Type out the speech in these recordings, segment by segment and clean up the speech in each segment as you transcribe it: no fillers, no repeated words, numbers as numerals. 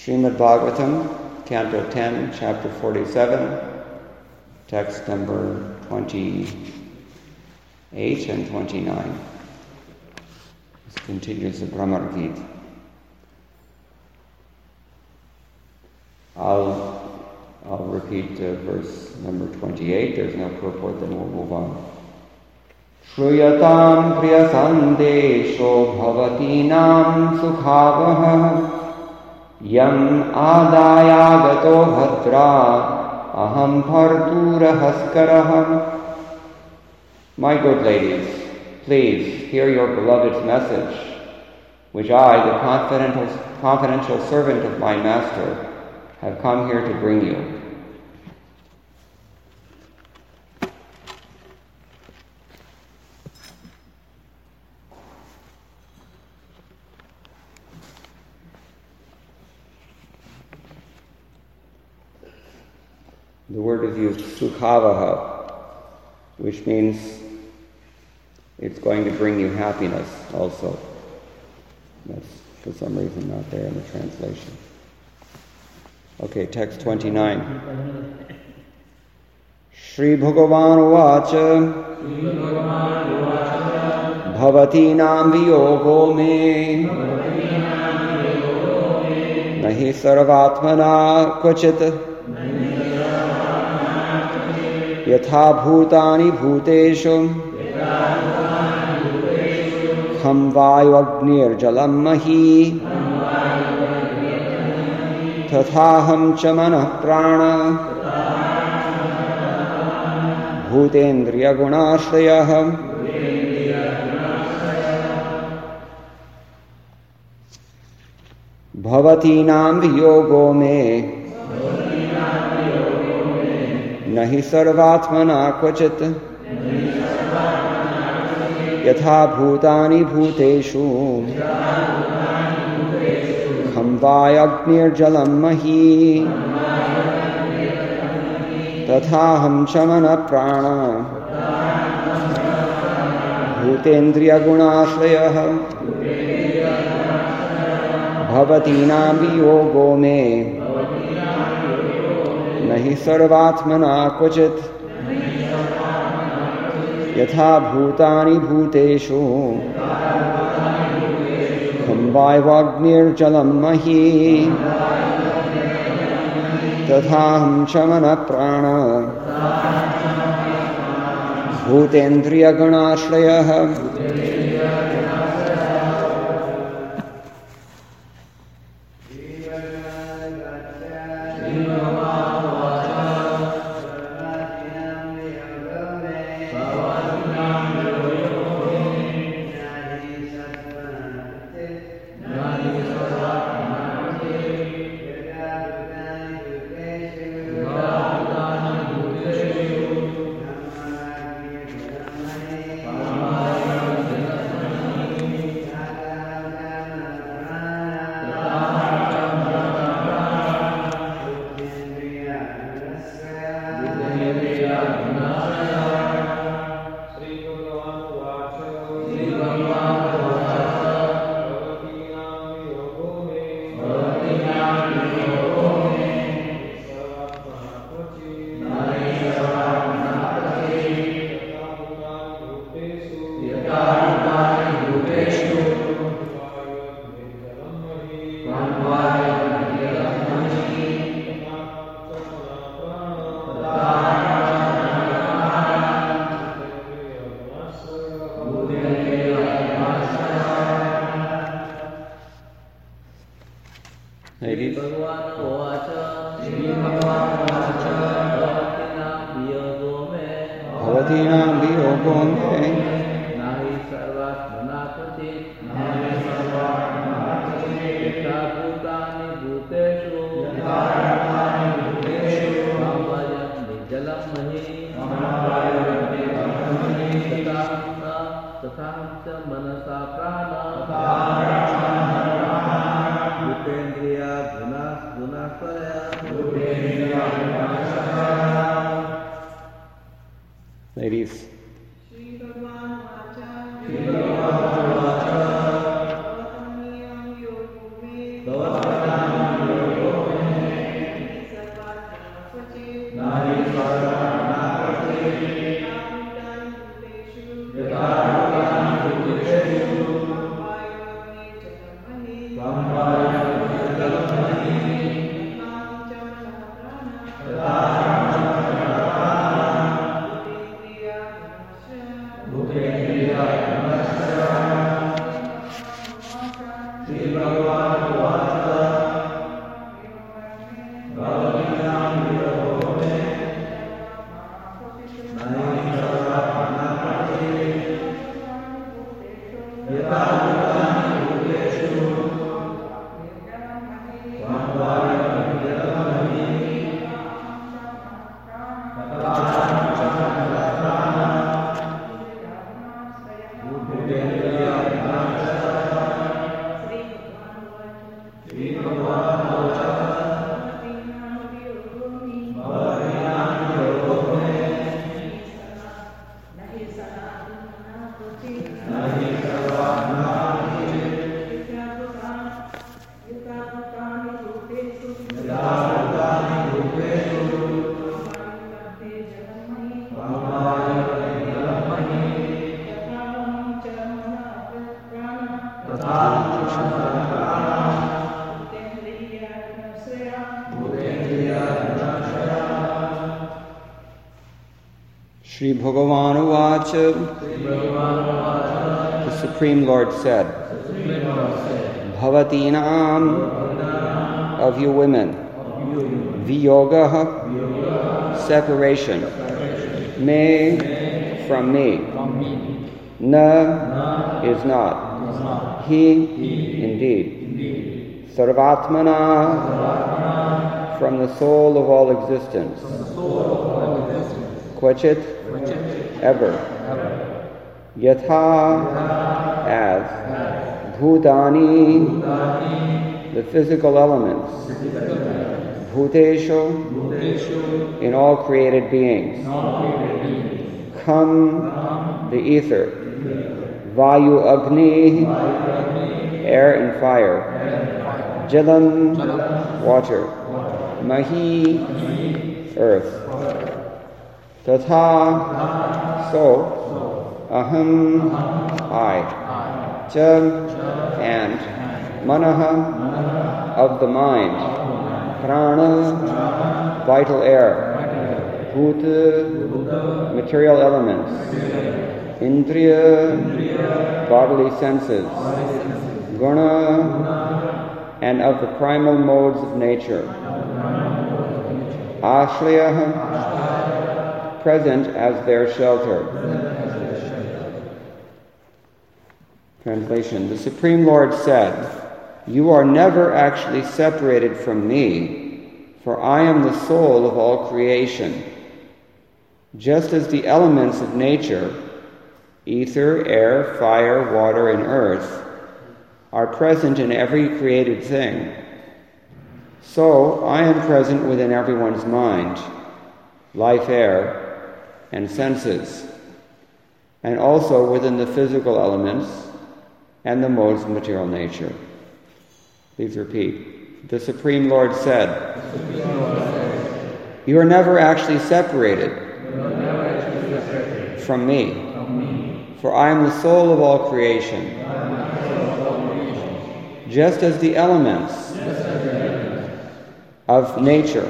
Srimad Bhagavatam, Canto 10, Chapter 47, text number 28 and 29. This continues the Brahmar Gita. I'll repeat verse number 28. There's no purport, then we'll move on. Shruyatam priya sandesho bhavatinam sukhavah yam adayagato bhadra aham bharturahaskarah. My good ladies, please hear your beloved's message, which I, the confidential servant of my master, have come here to bring you. The word is used sukhavaha, which means it's going to bring you happiness also. That's for some reason not there in the translation. Okay, text 29. Shri Bhagavan Uvacha Bhavatinam Viyogo Me Nahi Sarvatmana Kvachit Yatha Bhutani Bhuteshu Kham Vayu Agnir Jalam Mahi Tathaham Chamana Prana Bhutendriya Gunashrayah. Bhavatinam Viyogo Me Nahi Sarvatmana Kvachit Yatha Bhutani Bhuteshu Kham Vayagnir Jalam Mahi Tathaham Chamana Prana Bhutendriya Gunashrayah. Bhavatinam Viyogo Me Nahi Sarvatmana Kvachit Yatha Bhutani Bhuteshu Kham Vayagnir Jalam Mahi Tathaham Chamana Prana Bhutendriya Gunashrayah. Ladies. Shri Bhagavan Uvacha. The Supreme Lord said, Bhavatinam, of you women, Viyoga, separation, me, from me, na, is not, he, indeed, Sarvatmana, from the soul of all existence, Kvachit, ever, Yatha, as, Bhutani, the physical elements, Bhuteshu, in all created beings, Kham, the ether, Vayu Agni, air and fire, Jalam, water, Mahi, earth, Tatha, so, Aham, I, Cha, and, Manaha, of the mind, Prana, vital air, Bhuta, material elements, Indriya, bodily senses, Guna, and of the primal modes of nature, Ashraya, present as their shelter. Translation. The Supreme Lord said, you are never actually separated from me, for I am the soul of all creation. Just as the elements of nature, ether, air, fire, water, and earth, are present in every created thing, so I am present within everyone's mind, life, air, and senses, and also within the physical elements and the modes of material nature. Please repeat. The Supreme Lord said, you are never actually separated from me, for I am the soul of all creation. Just as the elements of nature,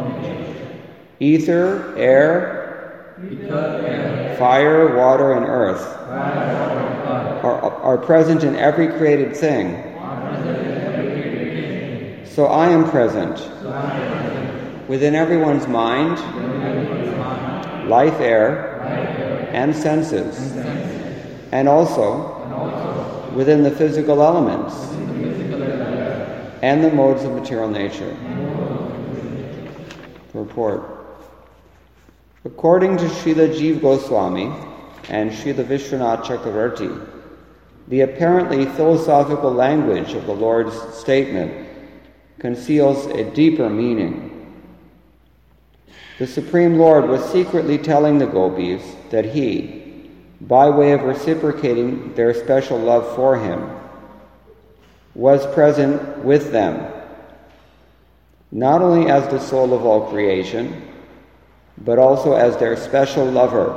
ether, air, fire, water, and earth, are present in every created thing, so I am present within everyone's mind, life, air, and senses, and also within the physical elements and the modes of material nature. Report. According to Srila Jiva Goswami and Srila Vishwanath Chakravarti, the apparently philosophical language of the Lord's statement conceals a deeper meaning. The Supreme Lord was secretly telling the gopis that he, by way of reciprocating their special love for him, was present with them, not only as the soul of all creation, but also as their special lover.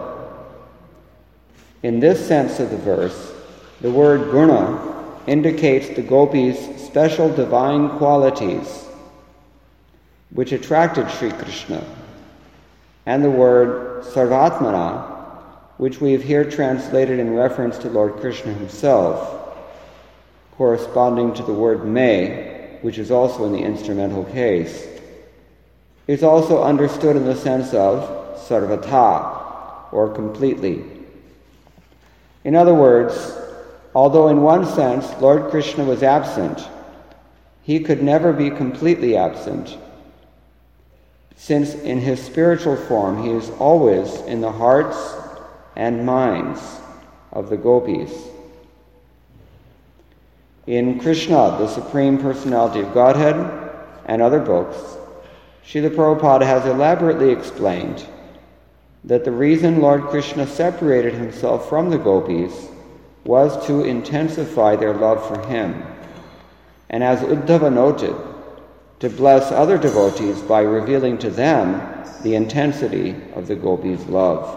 In this sense of the verse, the word guna indicates the gopis' special divine qualities which attracted Sri Krishna, and the word sarvatmana, which we have here translated in reference to Lord Krishna himself, corresponding to the word me, which is also in the instrumental case, is also understood in the sense of sarvata, or completely. In other words, although in one sense Lord Krishna was absent, he could never be completely absent, since in his spiritual form he is always in the hearts and minds of the gopis. In Krishna, the Supreme Personality of Godhead, and other books, Srila Prabhupada has elaborately explained that the reason Lord Krishna separated himself from the gopis was to intensify their love for him, and as Uddhava noted, to bless other devotees by revealing to them the intensity of the gopis' love.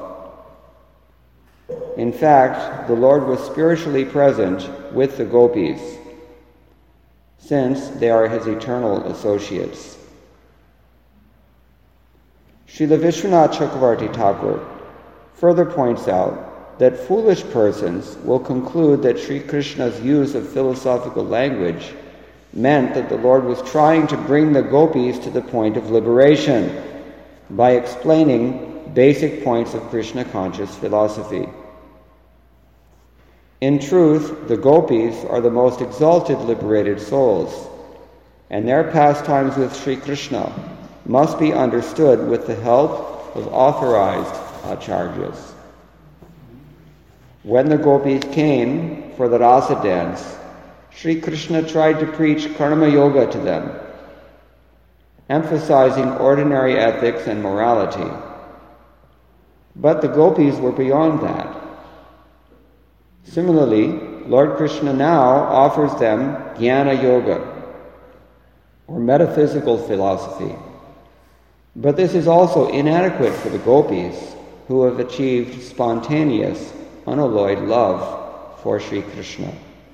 In fact, the Lord was spiritually present with the gopis, since they are his eternal associates. Srila Vishwanath Chakravarti Thakur further points out that foolish persons will conclude that Sri Krishna's use of philosophical language meant that the Lord was trying to bring the gopis to the point of liberation by explaining basic points of Krishna conscious philosophy. In truth, the gopis are the most exalted liberated souls, and their pastimes with Sri Krishna must be understood with the help of authorized acharyas. When the gopis came for the rasa dance, Sri Krishna tried to preach karma yoga to them, emphasizing ordinary ethics and morality. But the gopis were beyond that. Similarly, Lord Krishna now offers them jnana yoga, or metaphysical philosophy. But this is also inadequate for the gopis, who have achieved spontaneous, unalloyed love for Sri Krishna.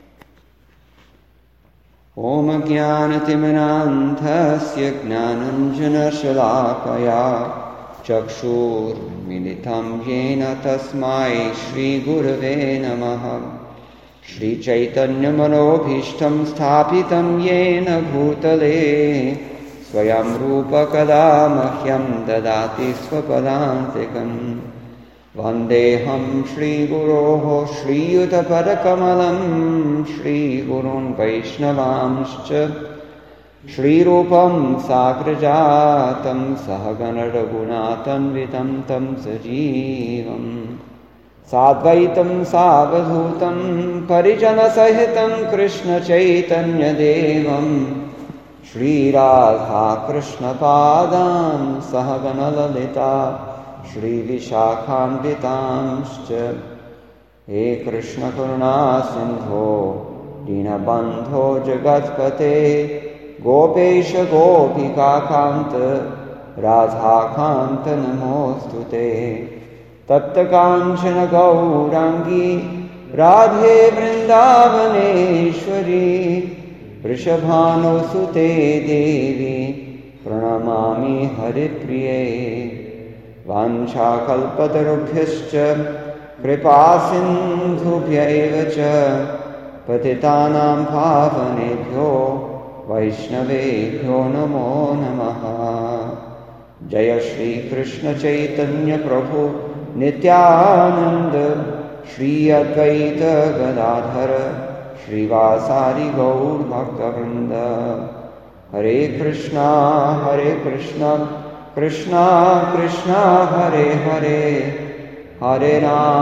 Om jnanatimanantasya jnananjana shalakaya chakshur militam yena tasmai Shri Gurave Namaha Shri Chaitanya Manobhishtam Sthapitam Yena Bhutale Swayam Rupa Kada Mahyam Dadati Swapadantikam Vandeham Shri Guroho Shri Yuta Padakamalam Shri Gurun Vaishnavamscha Shri Rupam Sagrajatam Sahagana Raghunatam Vitam Tam Sajivam Sadvaitam Savadhutam Parijana Sahitam Krishna Chaitanya Devam Shri Radha Krishna Padam Sahagana Lalita Shri Vishakhanvitamscha He Krishna Karuna Sindho Dinabandho Jagatpate Gopesha Gopika Kanta Radha Kanta Namostute Tatta Kanchana Gaurangi Radhe Vrindavaneshwari Vrishabhano Sute Devi Pranamami Haripriye Vancha Kalpatarubhyascha Kripasindhubhya evacha Patitanam Pavanebhyo Vaishnavebhyo Namo Namaha Jaya Shri Krishna Chaitanya Prabhu Nityananda Shri Advaita Gadadhara Shri Vasari Gaur Bhaktavrinda Hare Krishna Krishna Krishna Hare Hare Hare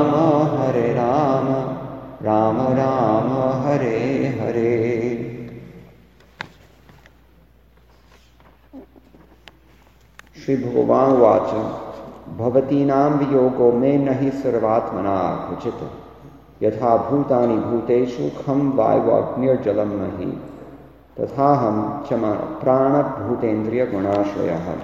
Rama Rama Rama Hare Hare. Shri Bhagavan Vacha Bhavatinam Viyogo Me Nahi Sarvatmana Kuchita Yatha Bhutani Bhuteshu Kham Vaivagnir Jalam Nahi Tathaham Chama Prana Bhutendriya Gunashrayah.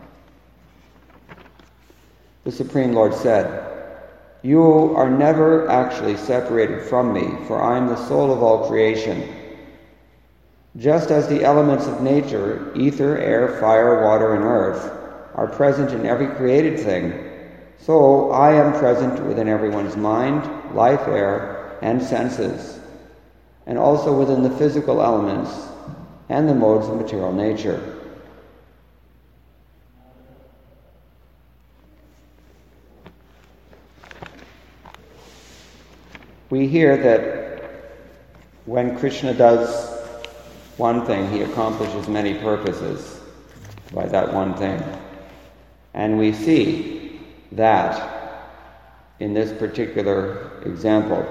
The Supreme Lord said, "You are never actually separated from me, for I am the soul of all creation. Just as the elements of nature, ether, air, fire, water, and earth, are present in every created thing, so I am present within everyone's mind, life, air, and senses, and also within the physical elements and the modes of material nature." We hear that when Krishna does one thing, he accomplishes many purposes by that one thing. And we see that in this particular example.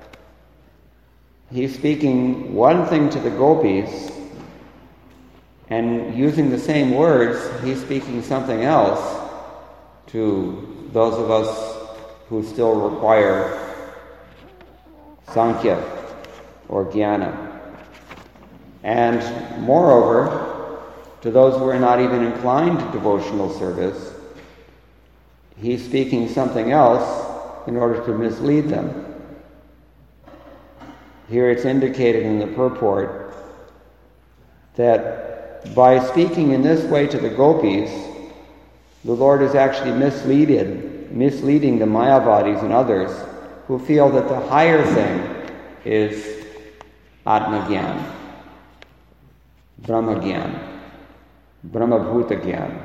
He's speaking one thing to the gopis, and using the same words, he's speaking something else to those of us who still require Sankhya or Jnana. And moreover, to those who are not even inclined to devotional service, he's speaking something else in order to mislead them. Here it's indicated in the purport that by speaking in this way to the gopis, the Lord is actually misleading misleading the Mayavadis and others who feel that the higher thing is Atma-gyan, Brahma-gyan, Brahma-bhuta-gyan.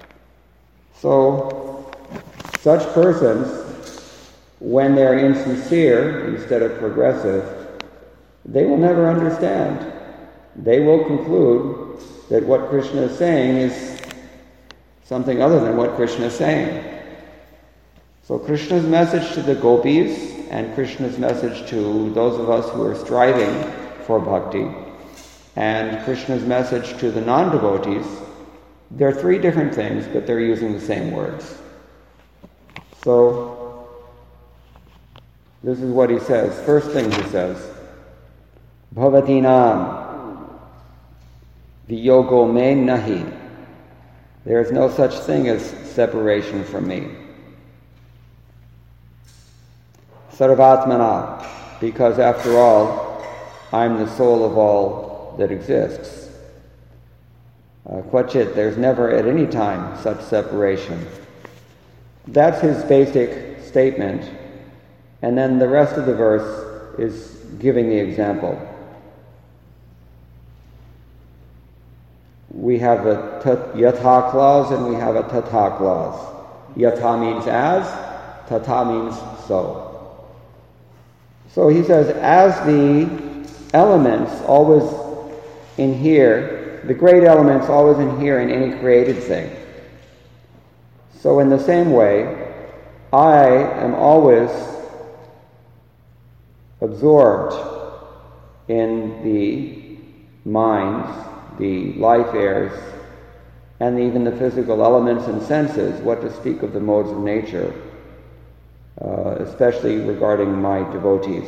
So, such persons, when they're insincere instead of progressive, they will never understand. They will conclude that what Krishna is saying is something other than what Krishna is saying. So Krishna's message to the gopis and Krishna's message to those of us who are striving for bhakti and Krishna's message to the non-devotees, they're three different things, but they're using the same words. So, this is what he says. First thing he says, Bhavatinam viyogo me nahi. There is no such thing as separation from me. Sarvatmana, because after all, I'm the soul of all that exists. Kvachit, there's never at any time such separation. That's his basic statement. And then the rest of the verse is giving the example. We have a yatha clause and we have a tata clause. Yatha means as, tata means so. So he says, as the elements always inhere, the great elements always inhere in any created thing. So in the same way, I am always absorbed in the minds, the life airs, and even the physical elements and senses, what to speak of the modes of nature, especially regarding my devotees.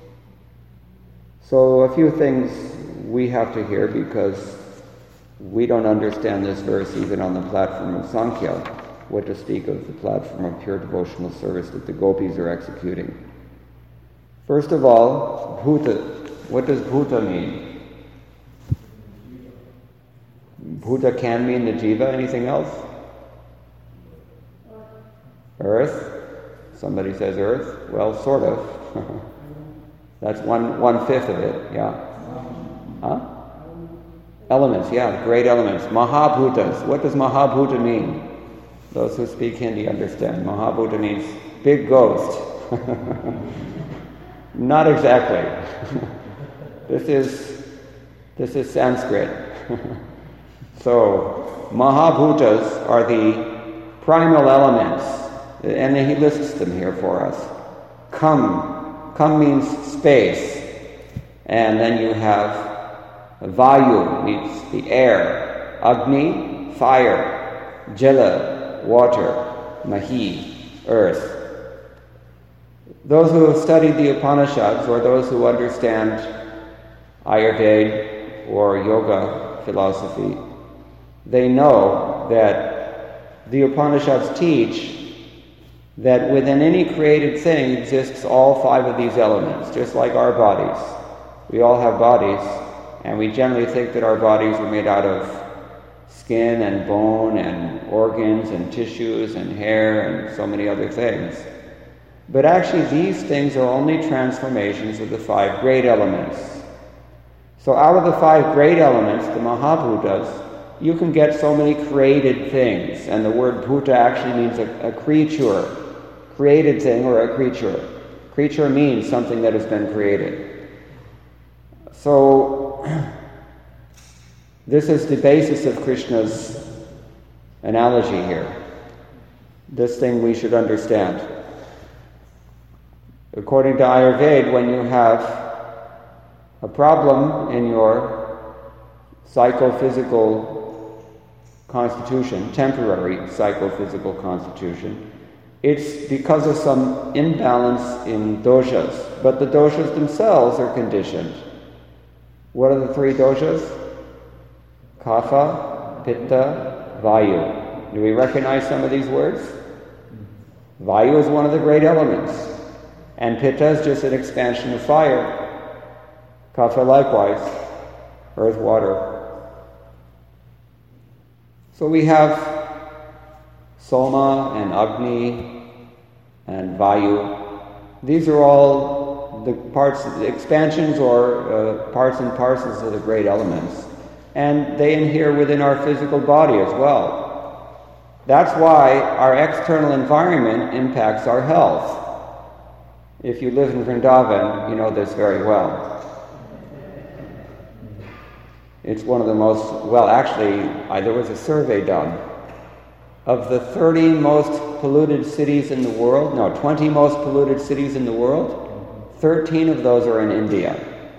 So a few things we have to hear because we don't understand this verse even on the platform of Sankhya, what to speak of the platform of pure devotional service that the gopis are executing. First of all, bhuta. What does bhuta mean? Bhuta can mean the jiva. Anything else? Earth. Somebody says earth. Well, sort of. That's one-fifth of it, yeah. Huh? Elements, yeah, great elements. Mahabhutas. What does Mahabhuta mean? Those who speak Hindi understand. Mahabhuta means big ghost. Not exactly. This is Sanskrit. So, Mahabhutas are the primal elements, and he lists them here for us. Kam means space, and then you have Vayu, means the air, Agni, fire, Jala, water, Mahi, earth. Those who have studied the Upanishads, or those who understand Ayurveda or yoga philosophy, they know that the Upanishads teach that within any created thing exists all five of these elements, just like our bodies. We all have bodies, and we generally think that our bodies are made out of skin and bone and organs and tissues and hair and so many other things. But actually these things are only transformations of the five great elements. So out of the five great elements, the Mahabhutas, you can get so many created things. And the word bhuta actually means a creature. Created thing or a creature. Creature means something that has been created. So, this is the basis of Krishna's analogy here. This thing we should understand. According to Ayurveda, when you have a problem in your psychophysical constitution, temporary psychophysical constitution, it's because of some imbalance in doshas. But the doshas themselves are conditioned. What are the three doshas? Kapha, Pitta, Vayu. Do we recognize some of these words? Vayu is one of the great elements. And Pitta is just an expansion of fire. Kapha likewise, earth, water. So we have Soma and Agni and Vayu. These are all the parts, expansions or parts and parcels of the great elements. And they inhere within our physical body as well. That's why our external environment impacts our health. If you live in Vrindavan, you know this very well. It's one of the most, well, actually, there was a survey done. Of the 30 most polluted cities in the world, 20 most polluted cities in the world, 13 of those are in India.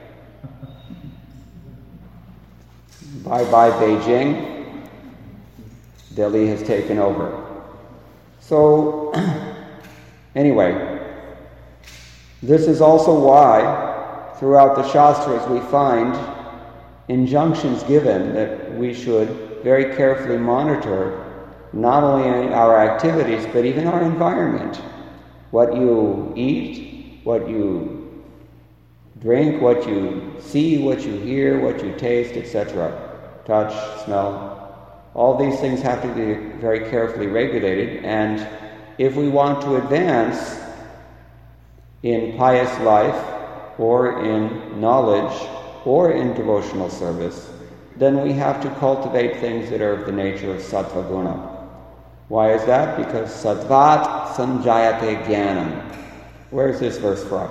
Bye-bye Beijing. Delhi has taken over. So, anyway, this is also why throughout the Shastras we find injunctions given that we should very carefully monitor not only our activities, but even our environment. What you eat, what you drink, what you see, what you hear, what you taste, etc. Touch, smell. All these things have to be very carefully regulated, and if we want to advance in pious life, or in knowledge, or in devotional service, then we have to cultivate things that are of the nature of sattva guna. Why is that? Because sattvat sanjayate jnanam. Where is this verse from?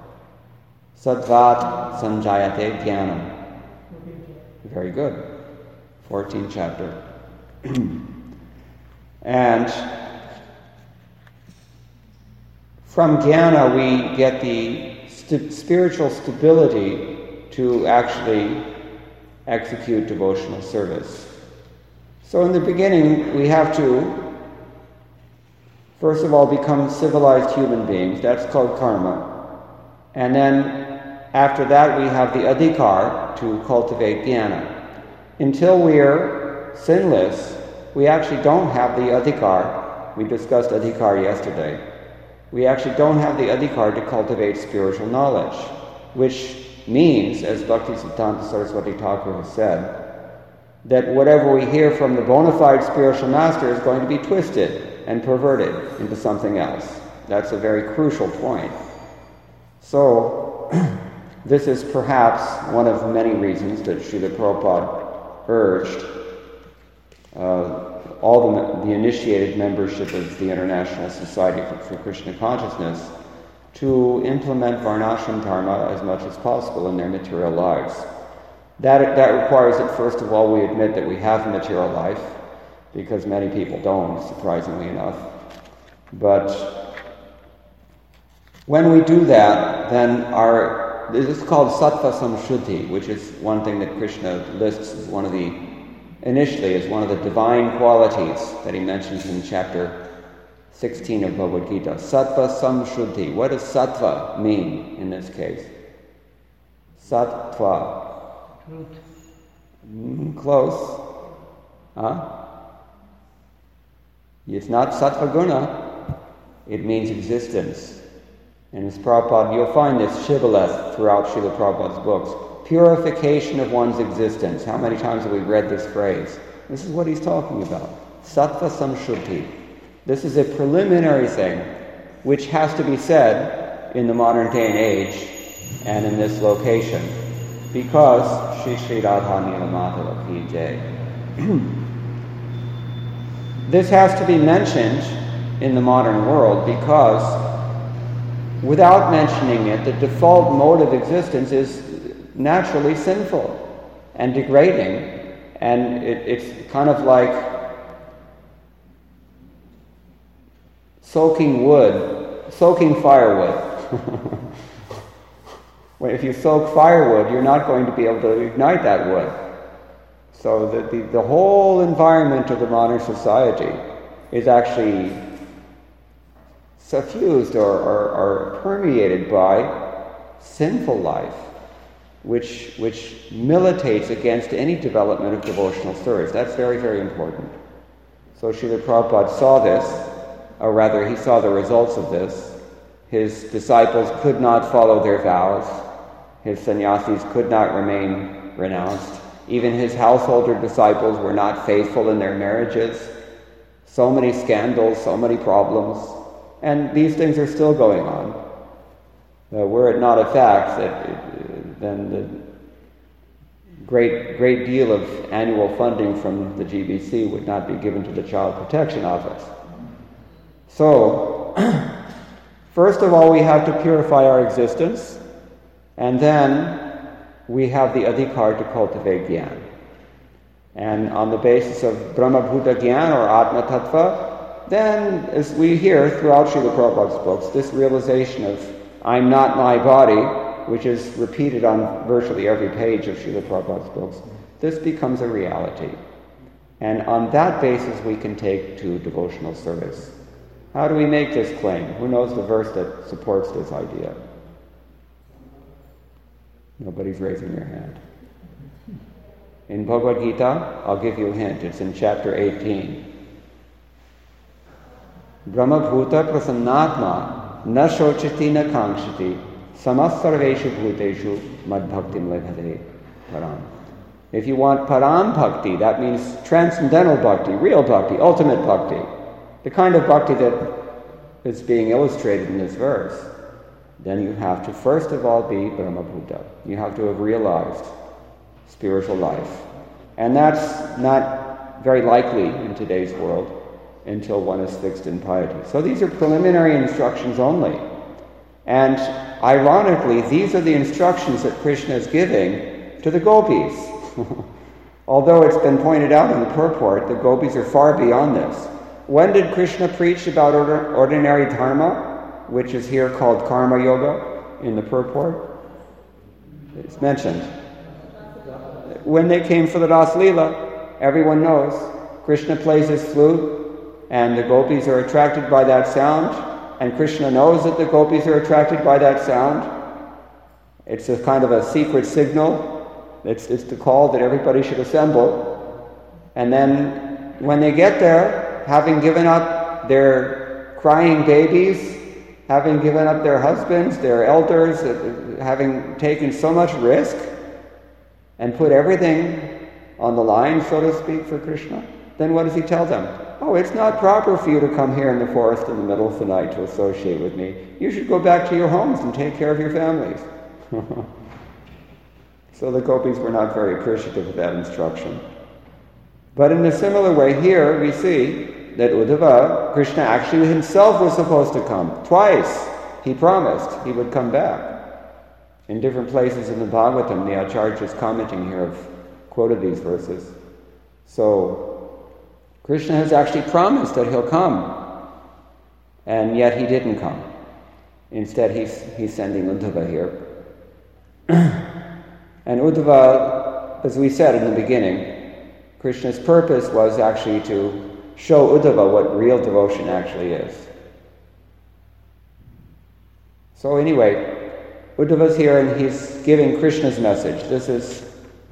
Sattvat sanjayate jnanam. Very good. 14th chapter. And from jnana we get the spiritual stability to actually execute devotional service. So in the beginning, we have to, first of all, become civilized human beings. That's called karma. And then after that, we have the adhikar to cultivate jnana. Until we're sinless, we actually don't have the adhikar. We discussed adhikar yesterday. We actually don't have the adhikar to cultivate spiritual knowledge, which means, as Bhaktisiddhanta Saraswati Thakur has said, that whatever we hear from the bona fide spiritual master is going to be twisted and perverted into something else. That's a very crucial point. So, this is perhaps one of many reasons that Srila Prabhupada urged all the initiated membership of the International Society for Krishna Consciousness to implement Varnashram Dharma as much as possible in their material lives. That requires that, first of all, we admit that we have a material life, because many people don't, surprisingly enough. But when we do that, then this is called sattva samshuddhi, which is one thing that Krishna lists as one of the divine qualities that he mentions in chapter 16 of Bhagavad Gita. Sattva samshuddhi. What does sattva mean in this case? Sattva. Close. It's not sattva guna. It means existence. And as Prabhupada, you'll find this shibboleth throughout Srila Prabhupada's books. Purification of one's existence. How many times have we read this phrase? This is what he's talking about. Sattva samshuddhi. This is a preliminary thing which has to be said in the modern day and age and in this location, because Shri Shri Radha Nila Madhava Ki Jai. This has to be mentioned in the modern world because without mentioning it, the default mode of existence is naturally sinful and degrading, and it's kind of like soaking firewood. Well, if you soak firewood, you're not going to be able to ignite that wood. So the whole environment of the modern society is actually suffused or permeated by sinful life, which militates against any development of devotional service. That's very, very important. So Srila Prabhupada saw this, or rather he saw the results of this. His disciples could not follow their vows. His sannyasis could not remain renounced. Even his householder disciples were not faithful in their marriages. So many scandals, so many problems. And these things are still going on. Were it not a fact, then the great deal of annual funding from the GBC would not be given to the Child Protection Office. So, first of all, we have to purify our existence, and then we have the adhikar to cultivate Gyan. And on the basis of Brahma Bhuta Gyan or Atma Tattva, then, as we hear throughout Srila Prabhupada's books, this realization of I'm not my body, which is repeated on virtually every page of Srila Prabhupada's books, this becomes a reality. And on that basis we can take to devotional service. How do we make this claim? Who knows the verse that supports this idea? Nobody's raising their hand. In Bhagavad Gita, I'll give you a hint. It's in chapter 18. Brahma Bhuta Prasannatma na shochiti na kangshiti samasarveshu bhuteshu mad bhaktim lebhade param. If you want param bhakti, that means transcendental bhakti, real bhakti, ultimate bhakti, the kind of bhakti that is being illustrated in this verse, then you have to first of all be Brahma Bhuta. You have to have realized spiritual life. And that's not very likely in today's world until one is fixed in piety. So these are preliminary instructions only. And ironically, these are the instructions that Krishna is giving to the gopis. Although it's been pointed out in the purport, the gopis are far beyond this. When did Krishna preach about ordinary dharma, which is here called karma yoga in the purport? It's mentioned. When they came for the Ras Leela, everyone knows, Krishna plays his flute, and the gopis are attracted by that sound, and Krishna knows that the gopis are attracted by that sound. It's a kind of a secret signal. It's the call that everybody should assemble. And then when they get there, having given up their crying babies, having given up their husbands, their elders, having taken so much risk, and put everything on the line, so to speak, for Krishna, then what does he tell them? Oh, it's not proper for you to come here in the forest in the middle of the night to associate with me. You should go back to your homes and take care of your families. So the gopis were not very appreciative of that instruction. But in a similar way here, we see that Uddhava, Krishna actually himself was supposed to come. Twice he promised he would come back. In different places in the Bhagavatam, the Acharya's commenting here have quoted these verses. So Krishna has actually promised that he'll come, and yet he didn't come. Instead, he's sending Uddhava here. And Uddhava, as we said in the beginning, Krishna's purpose was actually to show Uddhava what real devotion actually is. So anyway, Uddhava's here and he's giving Krishna's message. This is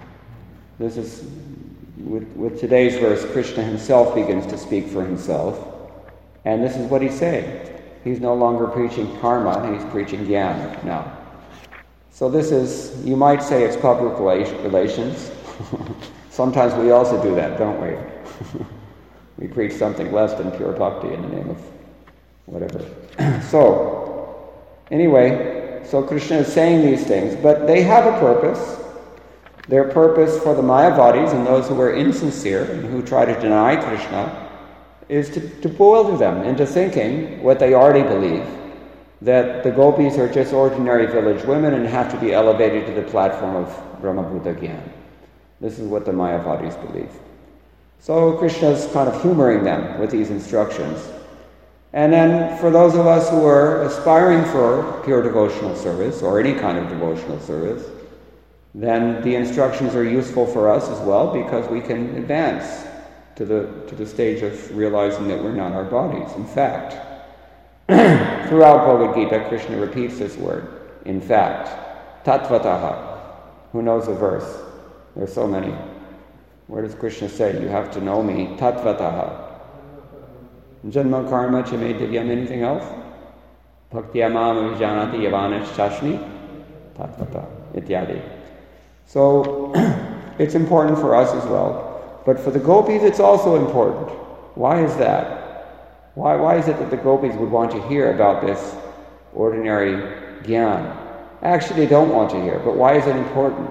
with today's verse, Krishna himself begins to speak for himself. And this is what he's saying. He's no longer preaching karma, he's preaching jnana now. So this is, you might say it's public relations. Sometimes we also do that, don't we? We preach something less than pure bhakti in the name of whatever. So, anyway, so Krishna is saying these things, but they have a purpose. Their purpose for the Mayavadis and those who are insincere and who try to deny Krishna is to bewilder them into thinking what they already believe, that the gopis are just ordinary village women and have to be elevated to the platform of Brahma-Bhuta Gyan. This is what the Mayavadis believe. So Krishna's kind of humoring them with these instructions. And then for those of us who are aspiring for pure devotional service, or any kind of devotional service, then the instructions are useful for us as well, because we can advance to the stage of realizing that we're not our bodies. In fact, throughout Bhagavad Gita, Krishna repeats this word, in fact. Tattvataha. Who knows the verse? There are so many. Where does Krishna say, you have to know me, tattvataha? Janma karma chame divyam, anything else? Bhaktya mam vijanati yavanesh chashmi, tattvata, ityadi. So, it's important for us as well. But for the gopis, it's also important. Why is that? Why is it that the gopis would want to hear about this ordinary gyan? Actually, they don't want to hear, but why is it important?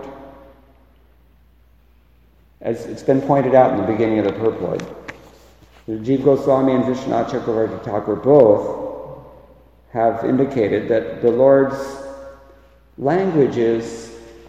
As it's been pointed out in the beginning of the purport, Jiva Goswami and Vishwanath Chakravarti Thakur both have indicated that the Lord's language is,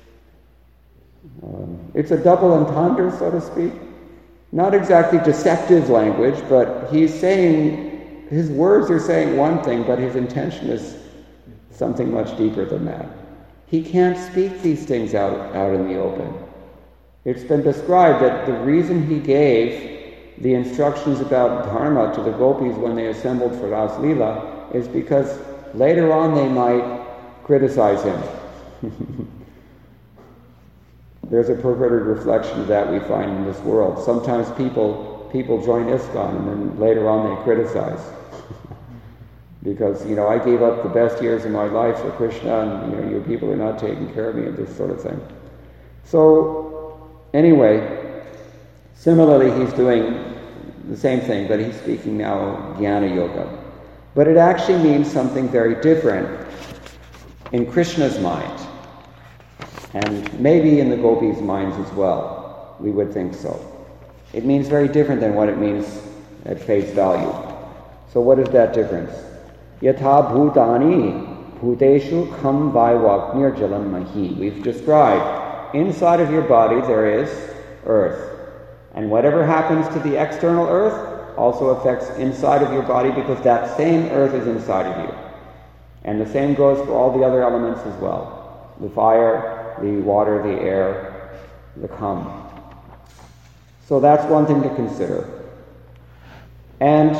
it's a double entendre, so to speak. Not exactly deceptive language, but he's saying, his words are saying one thing, but his intention is something much deeper than that. He can't speak these things out in the open. It's been described that the reason he gave the instructions about dharma to the gopis when they assembled for Ras Leela is because later on they might criticize him. There's a perverted reflection of that we find in this world. Sometimes people join ISKCON and then later on they criticize. Because, I gave up the best years of my life for Krishna and, your people are not taking care of me and this sort of thing. So, anyway, similarly he's doing the same thing, but he's speaking now Jnana Yoga. But it actually means something very different in Krishna's mind. And maybe in the gopis' minds as well. We would think so. It means very different than what it means at face value. So what is that difference? Yatha bhutani bhuteshu kham vaivaknir jalam mahi. We've described, inside of your body there is earth. And whatever happens to the external earth also affects inside of your body because that same earth is inside of you. And the same goes for all the other elements as well. The fire, the water, the air, the kham. So that's one thing to consider. And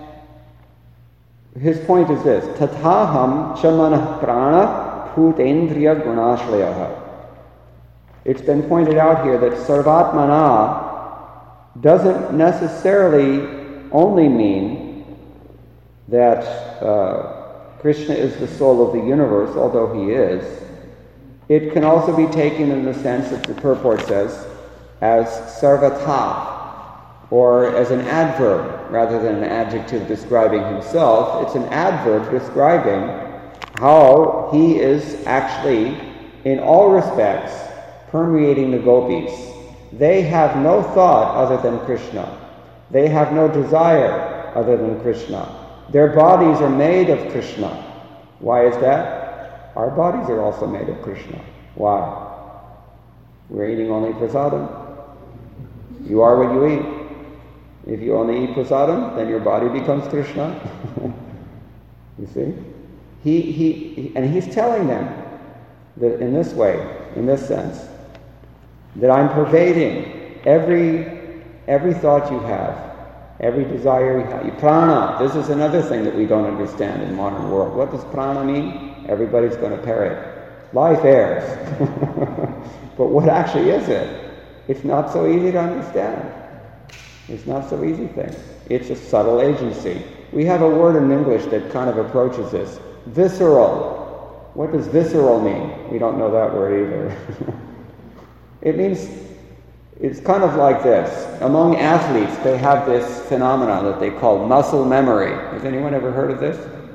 his point is this: Tathaham chamanah prana bhutendriya gunashrayaha. It's been pointed out here that sarvatmana doesn't necessarily only mean that Krishna is the soul of the universe, although he is. It can also be taken in the sense that the purport says as sarvata, or as an adverb rather than an adjective describing himself. It's an adverb describing how he is actually, in all respects, permeating the gopis. They have no thought other than Krishna. They have no desire other than Krishna. Their bodies are made of Krishna. Why is that? Our bodies are also made of Krishna. Why? We're eating only prasadam. You are what you eat. If you only eat prasadam, then your body becomes Krishna. You see? He's telling them that in this way, in this sense, that I'm pervading every thought you have, every desire you have. Prana, this is another thing that we don't understand in the modern world. What does prana mean? Everybody's going to parrot. Life airs. But what actually is it? It's not so easy to understand. It's not so easy thing. It's a subtle agency. We have a word in English that kind of approaches this. Visceral. What does visceral mean? We don't know that word either. It means, it's kind of like this. Among athletes, they have this phenomenon that they call muscle memory. Has anyone ever heard of this?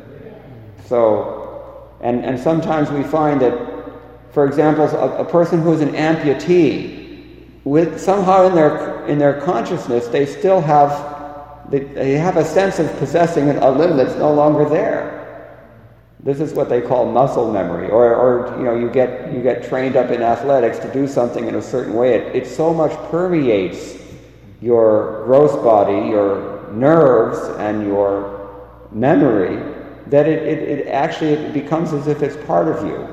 So, and sometimes we find that, for example, a person who is an amputee, with somehow in their consciousness, they still have a sense of possessing a limb that's no longer there. This is what they call muscle memory, or you get trained up in athletics to do something in a certain way. It so much permeates your gross body, your nerves, and your memory that it actually becomes as if it's part of you.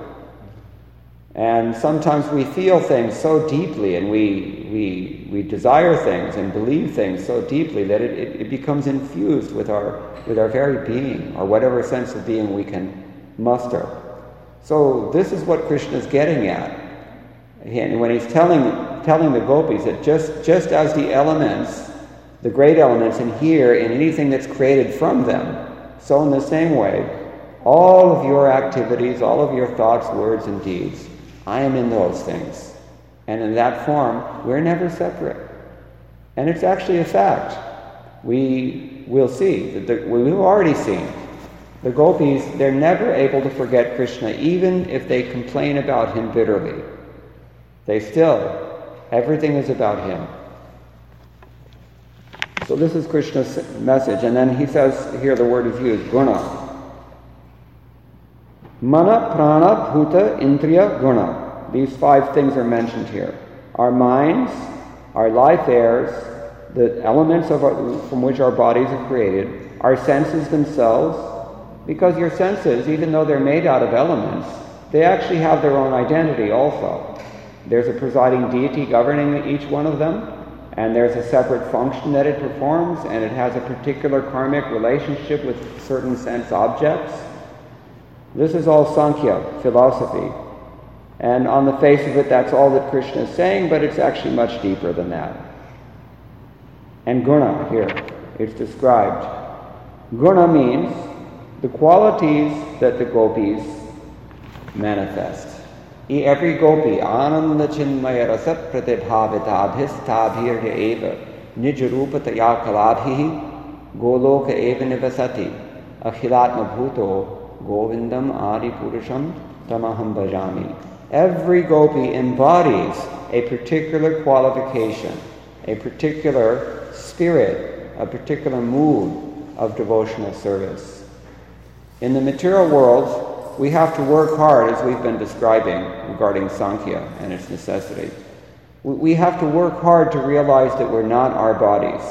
And sometimes we feel things so deeply, and we desire things and believe things so deeply that it becomes infused with our very being, or whatever sense of being we can muster. So this is what Krishna is getting at. And when he's telling the gopis that just as the elements, the great elements inhere in anything that's created from them, so in the same way, all of your activities, all of your thoughts, words, and deeds, I am in those things. And in that form, we're never separate. And it's actually a fact. we will see, we've already seen, the gopis, they're never able to forget Krishna, even if they complain about him bitterly. Everything is about him. So this is Krishna's message. And then he says, here the word is used, guna. Mana, prana, bhuta, indriya, guna. These 5 things are mentioned here. Our minds, our life airs, the elements from which our bodies are created, our senses themselves, because your senses, even though they're made out of elements, they actually have their own identity also. There's a presiding deity governing each one of them, and there's a separate function that it performs, and it has a particular karmic relationship with certain sense objects. This is all Sankhya philosophy. And on the face of it, that's all that Krishna is saying, but it's actually much deeper than that. And guna here, it's described. Guna means the qualities that the gopis manifest. Every gopi, ananda chinmaya rasat pratibhavitabhistabhirya eva nijrupataya kalabhihi goloka eva nivasati akhilatma bhuto govindam adi purusham tamaham bhajami. Every gopi embodies a particular qualification, a particular spirit, a particular mood of devotional service. In the material world, we have to work hard, as we've been describing regarding Sankhya and its necessity. We have to work hard to realize that we're not our bodies.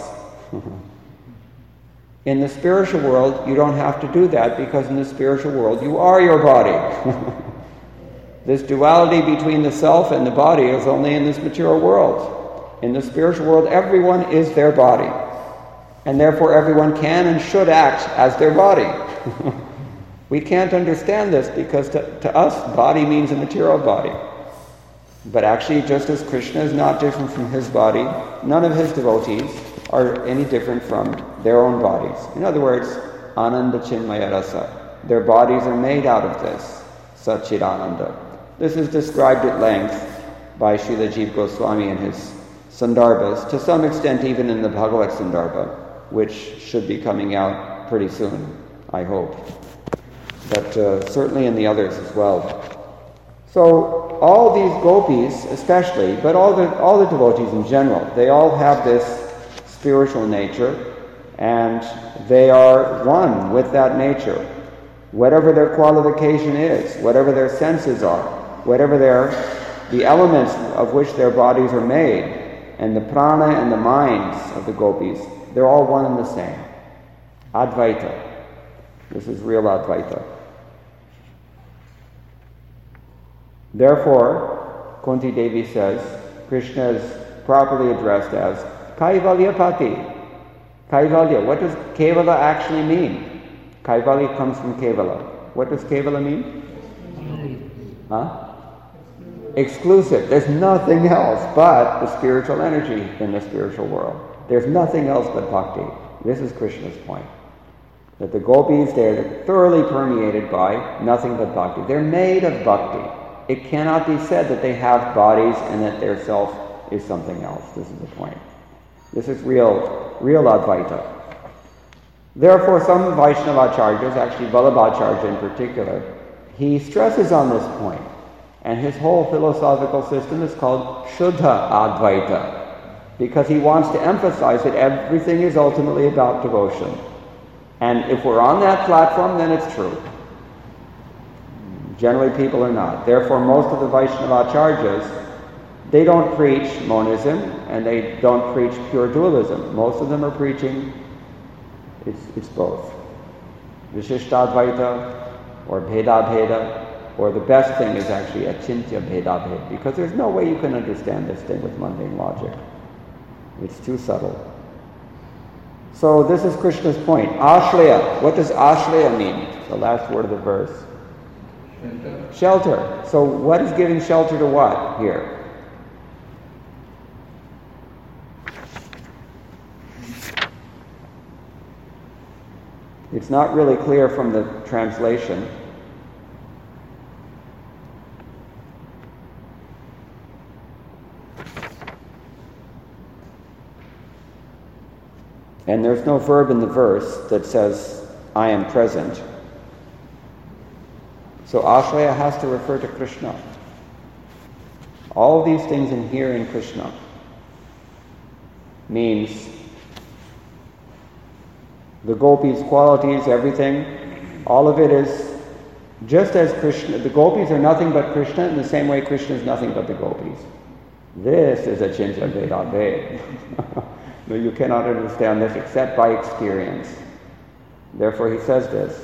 In the spiritual world, you don't have to do that, because in the spiritual world, you are your body. This duality between the self and the body is only in this material world. In the spiritual world, everyone is their body. And therefore, everyone can and should act as their body. We can't understand this because to us, body means a material body. But actually, just as Krishna is not different from his body, none of his devotees are any different from their own bodies. In other words, Ananda Chinmaya Rasa. Their bodies are made out of this, Satchidananda. This is described at length by Srila Jiva Goswami in his Sandarbhas, to some extent even in the Bhagavad Sandarbha, which should be coming out pretty soon, I hope. But certainly in the others as well. So all these gopis especially, but all the devotees in general, they all have this spiritual nature, and they are one with that nature. Whatever their qualification is, whatever their senses are, whatever the elements of which their bodies are made, and the prana and the minds of the gopis, they're all one and the same. Advaita. This is real Advaita. Therefore, Kunti Devi says, Krishna is properly addressed as Kaivalyapati. Kaivalya. What does Kevala actually mean? Kaivalya comes from Kevala. What does Kevala mean? Exclusive. There's nothing else but the spiritual energy in the spiritual world. There's nothing else but bhakti. This is Krishna's point. That the gopis, they're thoroughly permeated by nothing but bhakti. They're made of bhakti. It cannot be said that they have bodies and that their self is something else. This is the point. This is real Advaita. Therefore, some Vaishnavacharyas, actually Vallabhacharya in particular, he stresses on this point. And his whole philosophical system is called Shuddha Advaita, because he wants to emphasize that everything is ultimately about devotion. And if we're on that platform, then it's true. Generally, people are not. Therefore, most of the Vaishnavacharyas, they don't preach monism and they don't preach pure dualism. Most of them are preaching, it's both. Vishishtadvaita or Bheda, or the best thing is actually Achintya Bheda, because there's no way you can understand this thing with mundane logic. It's too subtle. So this is Krishna's point. Ashraya. What does ashraya mean? The last word of the verse. Shelter. So what is giving shelter to what here? It's not really clear from the translation. And there's no verb in the verse that says, I am present. So Ashraya has to refer to Krishna. All these things in here in Krishna means the gopis' qualities, everything, all of it is just as Krishna. The gopis are nothing but Krishna in the same way Krishna is nothing but the gopis. This is a Chincha Vedade. No, you cannot understand this except by experience. Therefore he says this.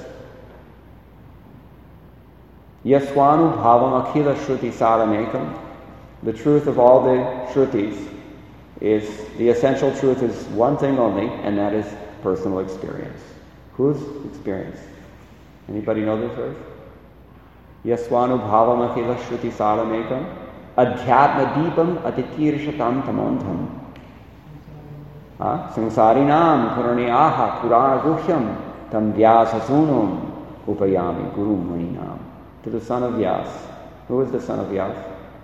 Yaswanu bhavam akhila shruti saramekam. The truth of all the shrutis is, the essential truth is one thing only, and that is personal experience. Whose experience? Anybody know this verse? Yaswanu bhavam akhila shruti saramekam. Adhyatma deepam atikirshatam tamondham. Samsarinam puraniyaha purana guhyam tam vyasasunam upayami guru maninam. To the son of Vyas. Who is the son of Vyas?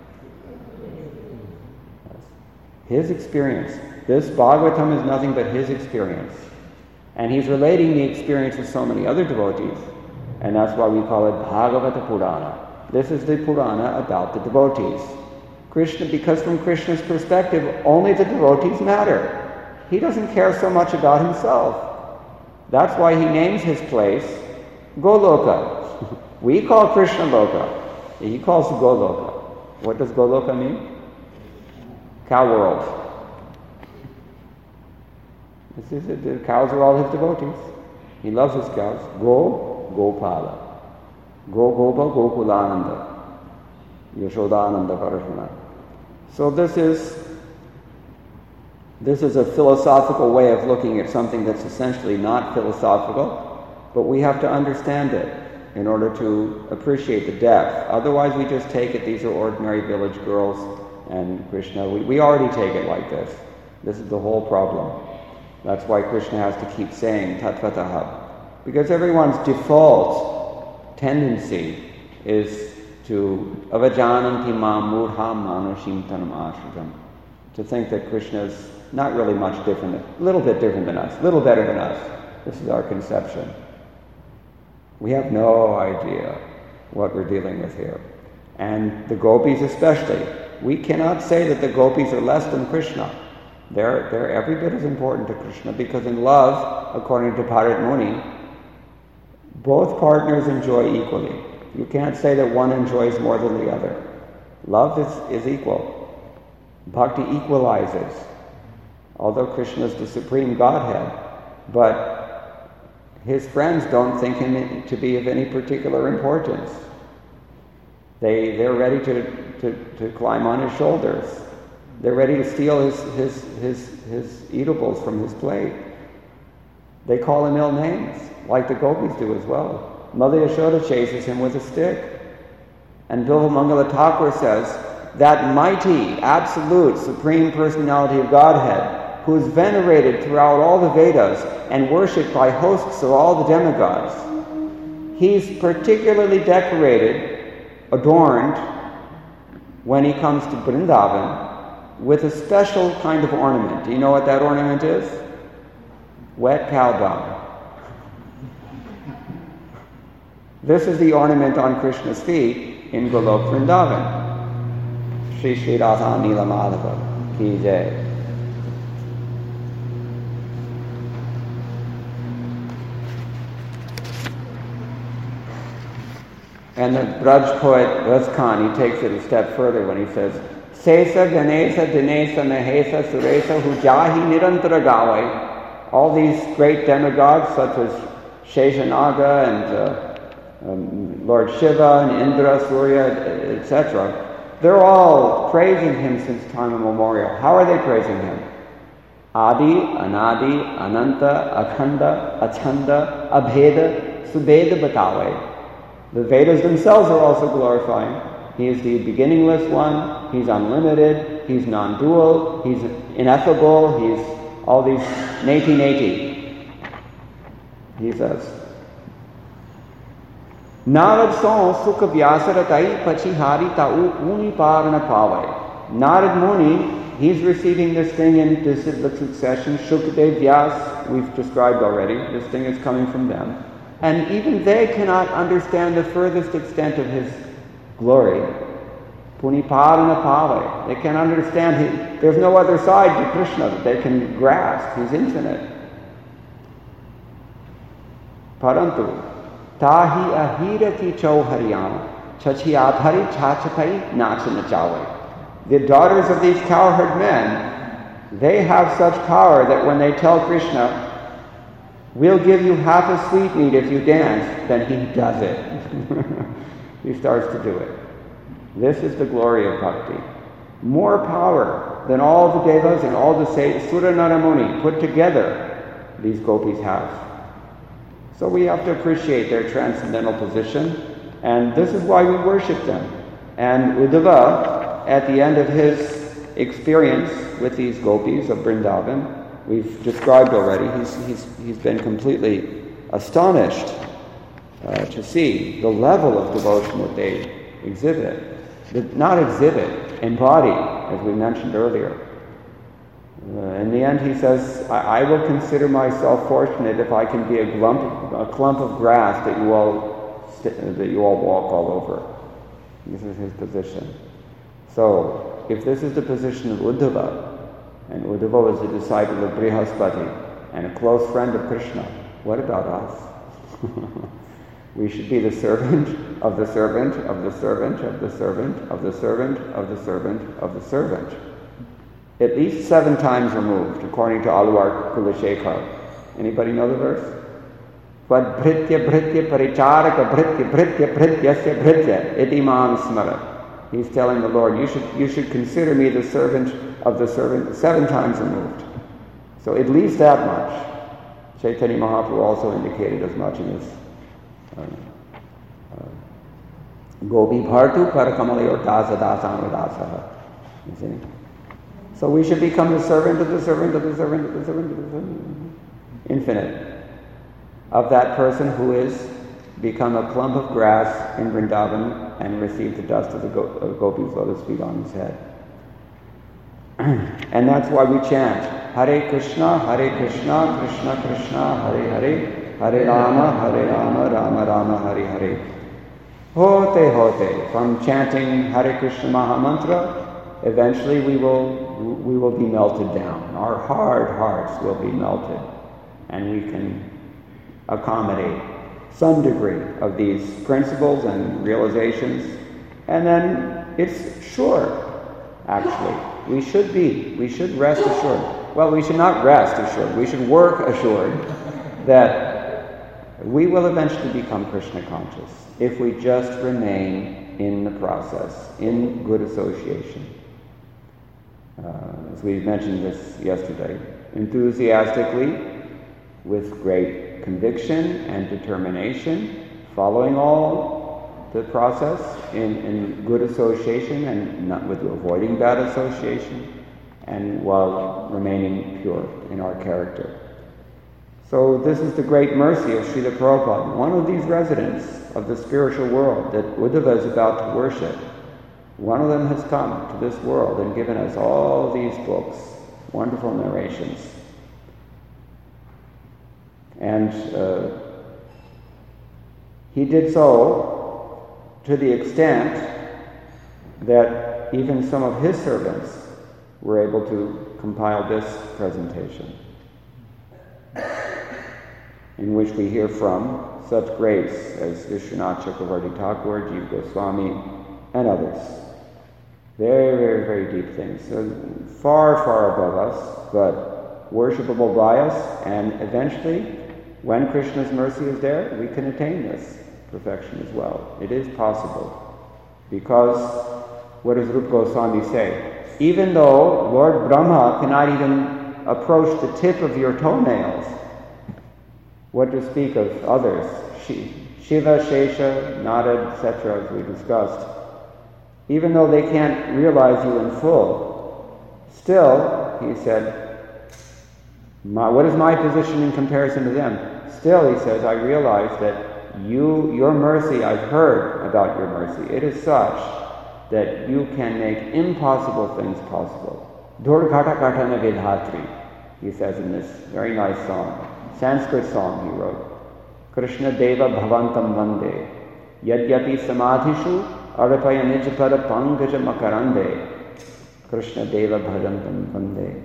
His experience. This Bhagavatam is nothing but his experience. And he's relating the experience of so many other devotees. And that's why we call it Bhagavata Purana. This is the Purana about the devotees. Krishna, because from Krishna's perspective, only the devotees matter. He doesn't care so much about himself. That's why he names his place Goloka. We call Krishna Loka. He calls it Goloka. What does Goloka mean? Cow world. The cows are all his devotees. He loves his cows. Gopala. Gopa Gokulananda. Yashodananda Parashana. So this is a philosophical way of looking at something that's essentially not philosophical, but we have to understand it in order to appreciate the depth. Otherwise we just take it, these are ordinary village girls and Krishna. We already take it like this. This is the whole problem. That's why Krishna has to keep saying Tatvataha. Because everyone's default tendency is to avajananti mam murha manushim tanam ashritam. To think that Krishna is not really much different, a little bit different than us, a little better than us. This is our conception. We have no idea what we're dealing with here. And the gopis especially. We cannot say that the gopis are less than Krishna. They're every bit as important to Krishna, because in love, according to Bharat Muni, both partners enjoy equally. You can't say that one enjoys more than the other. Love is equal. Bhakti equalizes. Although Krishna is the supreme Godhead, but his friends don't think him to be of any particular importance. They're ready to climb on his shoulders. They're ready to steal his eatables from his plate. They call him ill names, like the gopis do as well. Mother Yashoda chases him with a stick. And Bilva Mangala Thakur says, that mighty, absolute, supreme personality of Godhead, who is venerated throughout all the Vedas and worshipped by hosts of all the demigods, he's particularly decorated, adorned, when he comes to Vrindavan, with a special kind of ornament. Do you know what that ornament is? Wet cow dung. This is the ornament on Krishna's feet in Golok Vrindavan. Shri Shri Radha Nila Madhava Ki Jai. And the Braj poet Raskhan, he takes it a step further when he says, Sesa, Ganesa, Dinesa, Mahesa, Suresa, Hujahi, Nirantara Gawai. All these great demigods, such as Sheshanaga and Lord Shiva and Indra, Surya, etc., they're all praising him since time immemorial. How are they praising him? Adi, Anadi, Ananta, Akhanda, Achanda, Abheda, Subeda Batale. The Vedas themselves are also glorifying. He is the beginningless one, he's unlimited, he's non-dual, he's ineffable, he's all these neti. He says, Narad son sukha vyasaratai pachihari ta'u uni parana pavai. Narad Muni, he's receiving this thing in disciplic succession. Shukadev Vyas, we've described already. This thing is coming from them. And even they cannot understand the furthest extent of his glory. Punipadana Pale. They can't understand. There's no other side to Krishna that they can grasp. He's infinite. Parantu. Tahi ahira ki chauhariyam. Chachi adhari chachapai nachana chawe. The daughters of these cowherd men, they have such power that when they tell Krishna, we'll give you half a sweetmeat if you dance, then he does it. He starts to do it. This is the glory of bhakti. More power than all the devas and all the Sura Naramuni put together, these gopis have. So we have to appreciate their transcendental position, and this is why we worship them. And Uddhava, at the end of his experience with these gopis of Vrindavan, we've described already, he's been completely astonished to see the level of devotion that they exhibit. Embody, as we mentioned earlier. In the end, he says, I will consider myself fortunate if I can be a clump of grass that you all walk all over. This is his position. So, if this is the position of Uddhava, and Uddhava was a disciple of Brihaspati and a close friend of Krishna, what about us? We should be the servant of the servant of the servant of the servant of the servant of the servant of the servant. At least 7 times removed, according to Alvar Kulashekar. Anybody know the verse? Vad bhritya bhritya paricharaka bhritya bhritya bhrityasya bhritya iti mam smara. He's telling the Lord, you should consider me the servant of the servant 7 times removed. So at least that much. Chaitanya Mahaprabhu also indicated as much in his Gopi Bhartu Parakamalayo Dasa Dasam Dasaha. You see? So we should become the servant of the servant of the servant of the servant of the servant. Infinite. Of that person who is become a clump of grass in Vrindavan and receive the dust of the Gopi's lotus feet on his head. And that's why we chant Hare Krishna, Krishna Krishna, Hare Hare, Hare Rama, Rama Rama, Hare Hare. Hote. From chanting Hare Krishna Mahamantra, eventually we will be melted down. Our hard hearts will be melted, and we can accommodate some degree of these principles and realizations, and then it's sure, actually. We should rest assured. Well, we should not rest assured. We should work assured that we will eventually become Krishna conscious if we just remain in the process, in good association. As we mentioned this yesterday, enthusiastically, with great conviction and determination, following all the process in good association and not with avoiding bad association, and while remaining pure in our character. So this is the great mercy of Srila Prabhupada, one of these residents of the spiritual world that Uddhava is about to worship. One of them has come to this world and given us all these books, wonderful narrations. And he did so to the extent that even some of his servants were able to compile this presentation, in which we hear from such greats as Vishwanath Chakravarti Thakur, Jiva Goswami, and others. Very, very, very deep things. So far, far above us, but worshipable by us, and eventually, when Krishna's mercy is there, we can attain this perfection as well. It is possible. Because, what does Rupa Goswami say? Even though Lord Brahma cannot even approach the tip of your toenails, what to speak of others? Shiva, Shesha, Nada, etc., as we discussed. Even though they can't realize you in full, still, he said, what is my position in comparison to them? Still, he says, I realize that your mercy, I've heard about your mercy. It is such that you can make impossible things possible. Durghata katana vedhatri. he says in this very nice song, Sanskrit song he wrote. Krishna Deva Bhavantam Vande, Yadyapi Samadhishu Arapaya Nijapara Pankaja Makarande, Krishna Deva Bhavantam Vande.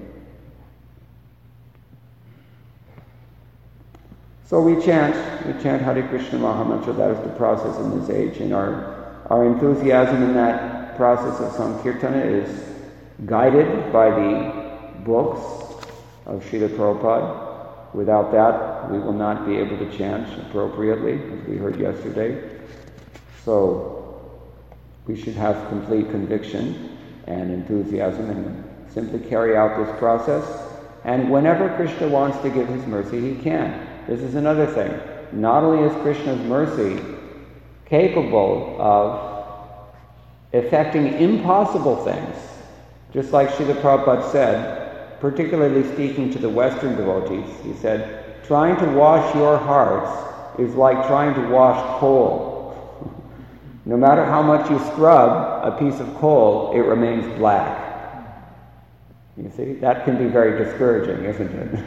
So we chant Hare Krishna Maha Mantra. That is the process in this age, and our enthusiasm in that process of Sankirtana is guided by the books of Srila Prabhupada. Without that, we will not be able to chant appropriately, as we heard yesterday. So we should have complete conviction and enthusiasm and simply carry out this process. And whenever Krishna wants to give his mercy, he can. This is another thing. Not only is Krishna's mercy capable of effecting impossible things, just like Srila Prabhupada said, particularly speaking to the Western devotees, he said, trying to wash your hearts is like trying to wash coal. No matter how much you scrub a piece of coal, it remains black. You see, that can be very discouraging, isn't it?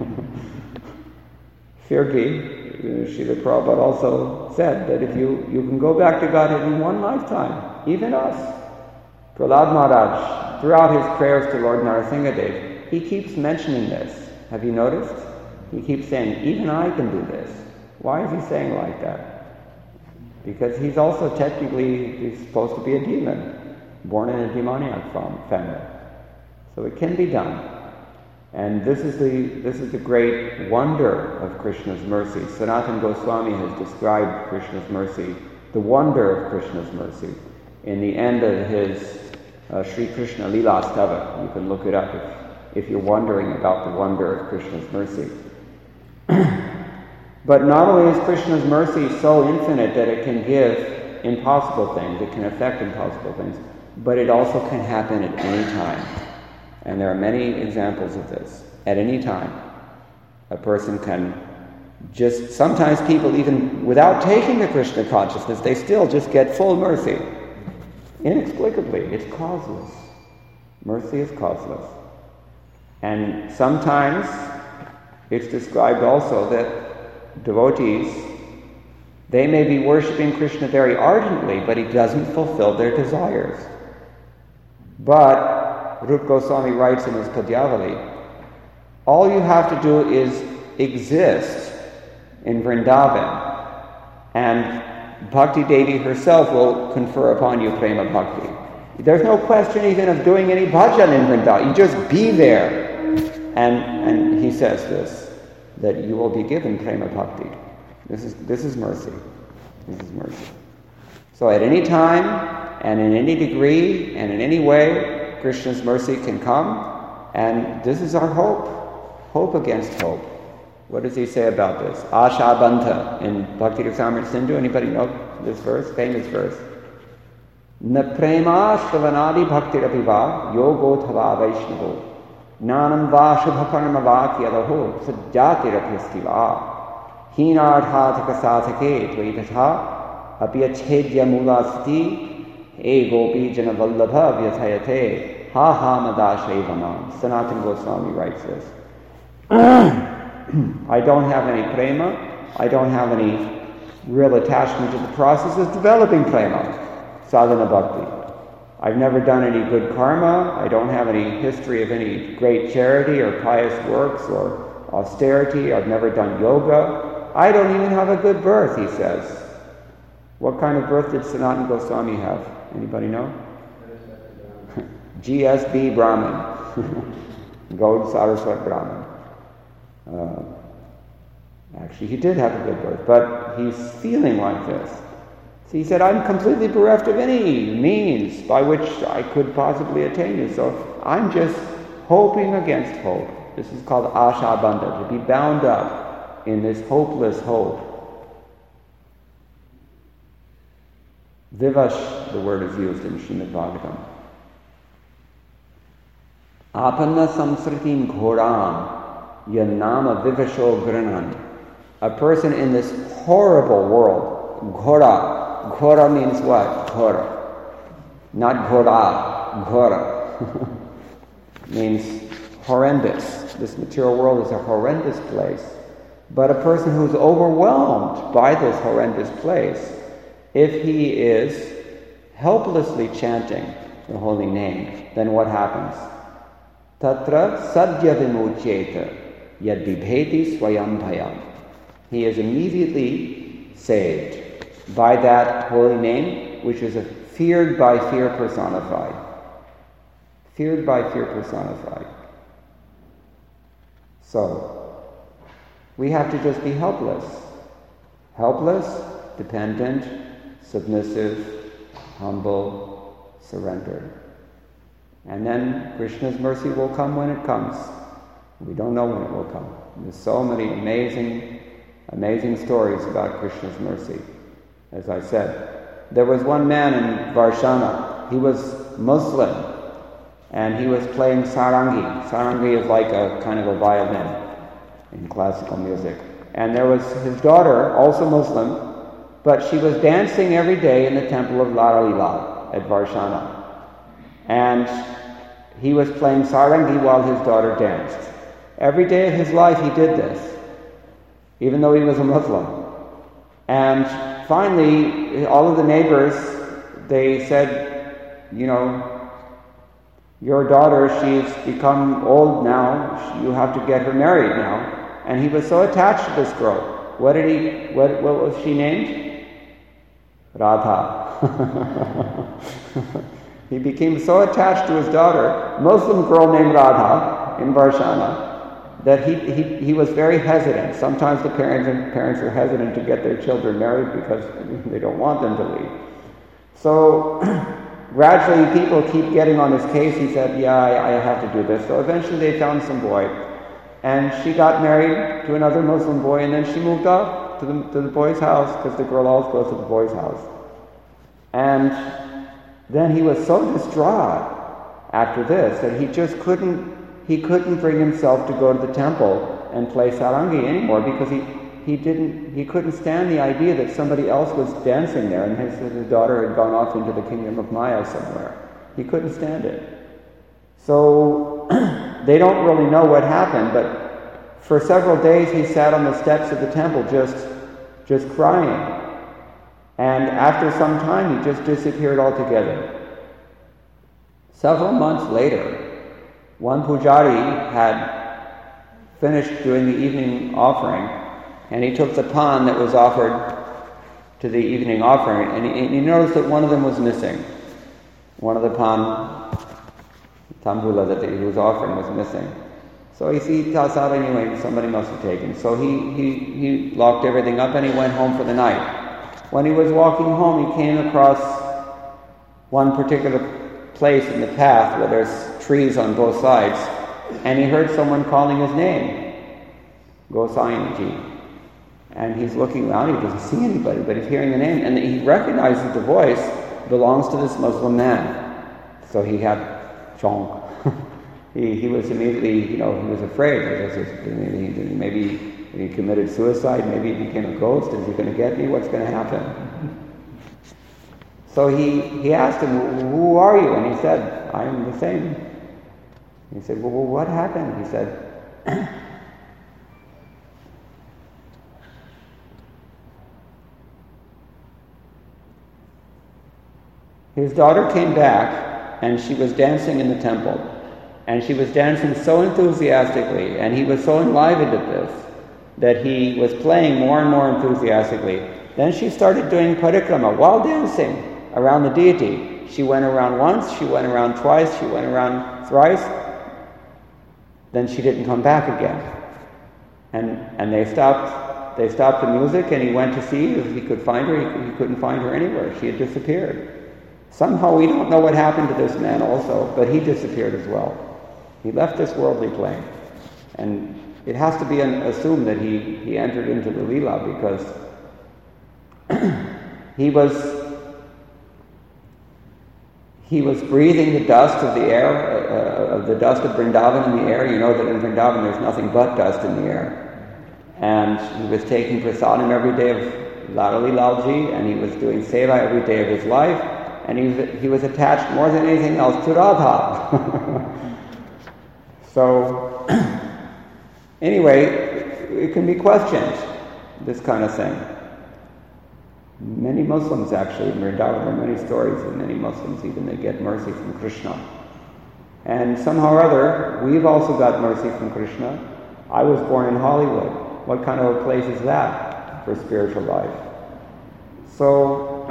Firki, Srila Prabhupada also said that if you can go back to Godhead in one lifetime, even us. Prahlad Maharaj, throughout his prayers to Lord Narasimhadev, he keeps mentioning this. Have you noticed? He keeps saying, even I can do this. Why is he saying like that? Because he's also he's supposed to be a demon, born in a demoniac family. So it can be done. And this is the great wonder of Krishna's mercy. Sanatana Goswami has described Krishna's mercy, the wonder of Krishna's mercy, in the end of his Sri Krishna Lila Stava. You can look it up if you're wondering about the wonder of Krishna's mercy. But not only is Krishna's mercy so infinite that it can give impossible things, it can affect impossible things, but it also can happen at any time. And there are many examples of this. At any time, a person can sometimes people even without taking the Krishna consciousness, they still just get full mercy. Inexplicably, it's causeless. Mercy is causeless. And sometimes it's described also that devotees, they may be worshipping Krishna very ardently, but he doesn't fulfill their desires. But Rupa Goswami writes in his Padyavali, all you have to do is exist in Vrindavan, and Bhakti Devi herself will confer upon you prema bhakti. There's no question even of doing any bhajan in Vrindavan. You just be there. And he says this, that you will be given prema bhakti. This is mercy. This is mercy. So at any time, and in any degree, and in any way, Krishna's mercy can come, and this is our hope. Hope against hope. What does he say about this? Asha Banta in Bhakti Rasamrita Sindhu. Anybody know this verse? Famous verse. Na prema shravanadi bhakti rapiva yogo thava vaishnavo nanam va shubhakarma va kyadaho sajjati rapyastiva hinardhataka sathake dvaitatha apyachedya mulasati E gopi jana vallabha vyathayate ha ha madashayvanam. Sanatana Goswami writes this. I don't have any prema. I don't have any real attachment to the process of developing prema, sadhana bhakti. I've never done any good karma. I don't have any history of any great charity or pious works or austerity. I've never done yoga. I don't even have a good birth, he says. What kind of birth did Sanatana Goswami have? Anybody know? GSB Brahmin. Gaud Saraswat Brahmin. Actually, he did have a good birth, but he's feeling like this. So he said, I'm completely bereft of any means by which I could possibly attain you. So I'm just hoping against hope. This is called Asha Bandha, to be bound up in this hopeless hope. Vivash, the word is used in Srimad Bhagavatam. Apanna samsritim ghoram yanama vivasho granan. A person in this horrible world, ghora. Ghora means what? Ghora. Not ghora, ghora. Means horrendous. This material world is a horrendous place. But a person who's overwhelmed by this horrendous place, if he is helplessly chanting the holy name, then what happens? Tatra sadhya vimuchyeta yad bibheti swayam bhayam. He is immediately saved by that holy name, which is feared by fear personified. Feared by fear personified. So, we have to just be helpless. Helpless, dependent, submissive, humble, surrendered. And then Krishna's mercy will come when it comes. We don't know when it will come. There's so many amazing stories about Krishna's mercy. As I said, there was one man in Varshana. He was Muslim, and he was playing sarangi. Sarangi is like a kind of a violin in classical music. And there was his daughter, also Muslim, but she was dancing every day in the temple of Lalilal at Varshana. And he was playing sarangi while his daughter danced. Every day of his life he did this, even though he was a Muslim. And finally, all of the neighbors, they said, your daughter, she's become old now, you have to get her married now. And he was so attached to this girl. What was she named? Radha. He became so attached to his daughter, Muslim girl named Radha in Varshana, that he was very hesitant. Sometimes the parents are hesitant to get their children married because they don't want them to leave. So gradually people keep getting on his case. He said, I have to do this. So eventually they found some boy. And she got married to another Muslim boy, and then she moved off to the boy's house, because the girl always goes to the boy's house. And then he was so distraught after this that he just couldn't bring himself to go to the temple and play sarangi anymore, because he couldn't stand the idea that somebody else was dancing there and his daughter had gone off into the kingdom of Maya somewhere. He couldn't stand it. So they don't really know what happened, but for several days he sat on the steps of the temple just crying. And after some time he just disappeared altogether. Several months later, one pujari had finished doing the evening offering, and he took the pan that was offered to the evening offering, and he noticed that one of them was missing. One of the pan tambula that he was offering was missing. So he thought, anyway, somebody must have taken. So he locked everything up and he went home for the night. When he was walking home, he came across one particular place in the path where there's trees on both sides, and he heard someone calling his name, Gosainji. And he's looking around, he doesn't see anybody, but he's hearing the name, and he recognizes the voice belongs to this Muslim man. So he had chonk. He was immediately, he was afraid. Maybe he committed suicide, maybe he became a ghost. Is he going to get me? What's going to happen? So he asked him, who are you? And he said, I'm the same. He said, well, what happened? He said, his daughter came back and she was dancing in the temple. And she was dancing so enthusiastically, and he was so enlivened at this, that he was playing more and more enthusiastically. Then she started doing parikrama while dancing around the deity. She went around once, she went around twice, she went around thrice. Then she didn't come back again. And they stopped the music, and he went to see if he could find her. He couldn't find her anywhere. She had disappeared. Somehow we don't know what happened to this man also, but he disappeared as well. He left this worldly plane. And it has to be assumed that he entered into the Leela, because he was breathing the dust of the air, of the dust of Vrindavan in the air. You know that in Vrindavan there's nothing but dust in the air. And he was taking prasadam every day of Lalali Lalji, and he was doing seva every day of his life, and he was attached more than anything else to Radha. So, anyway, it can be questioned, this kind of thing. Many Muslims actually, in Vrindavan, there are many stories of many Muslims even, they get mercy from Krishna. And somehow or other, we've also got mercy from Krishna. I was born in Hollywood. What kind of a place is that for spiritual life? So,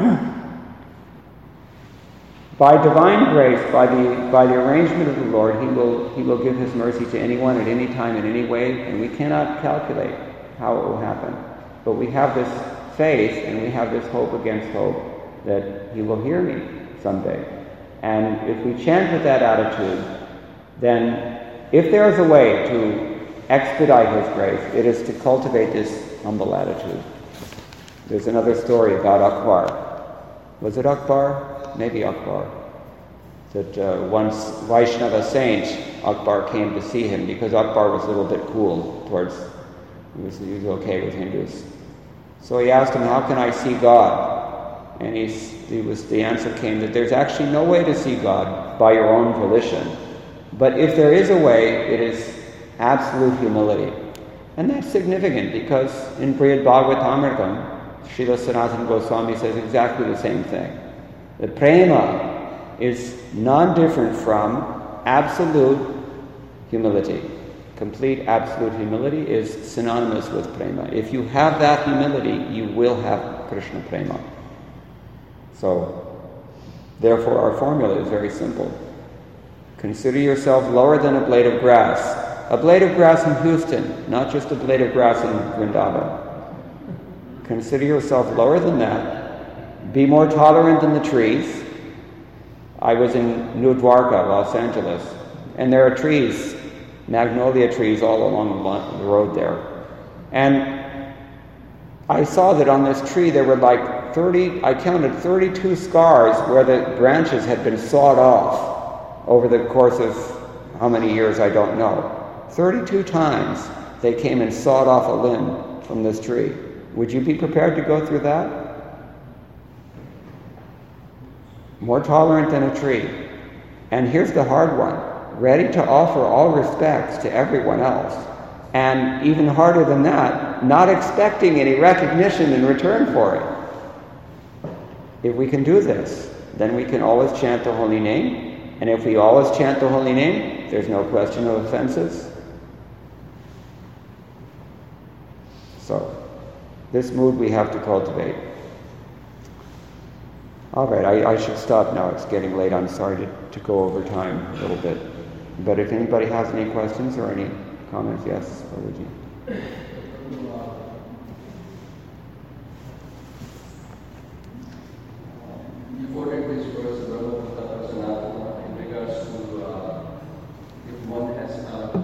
by divine grace, by the arrangement of the Lord, He will give His mercy to anyone at any time in any way, and we cannot calculate how it will happen. But we have this faith and we have this hope against hope that He will hear me someday. And if we chant with that attitude, then if there is a way to expedite His grace, it is to cultivate this humble attitude. There's another story about Akbar. Was it Akbar? Maybe Akbar. That once Vaishnava saint, Akbar came to see him because Akbar was a little bit cool towards, he was okay with Hindus. So he asked him, how can I see God? And the answer came that there's actually no way to see God by your own volition. But if there is a way, it is absolute humility. And that's significant because in Brihad Bhagavatamritam, Srila Sanatana Goswami says exactly the same thing. The prema is non-different from absolute humility. Complete absolute humility is synonymous with prema. If you have that humility, you will have Krishna prema. So, therefore our formula is very simple. Consider yourself lower than a blade of grass. A blade of grass in Houston, not just a blade of grass in Vrindavan. Consider yourself lower than that. Be more tolerant than the trees. I was in New Dwarka, Los Angeles, and there are trees, magnolia trees all along the road there. And I saw that on this tree there were I counted 32 scars where the branches had been sawed off over the course of how many years I don't know. 32 times they came and sawed off a limb from this tree. Would you be prepared to go through that? More tolerant than a tree. And here's the hard one. Ready to offer all respects to everyone else. And even harder than that, not expecting any recognition in return for it. If we can do this, then we can always chant the holy name. And if we always chant the holy name, there's no question of offenses. So, this mood we have to cultivate. All right, I should stop now. It's getting late. I'm sorry to go over time a little bit. But if anybody has any questions or any comments, yes, Babaji. You quoted this verse, Brahma Sanatana, in regards to if one has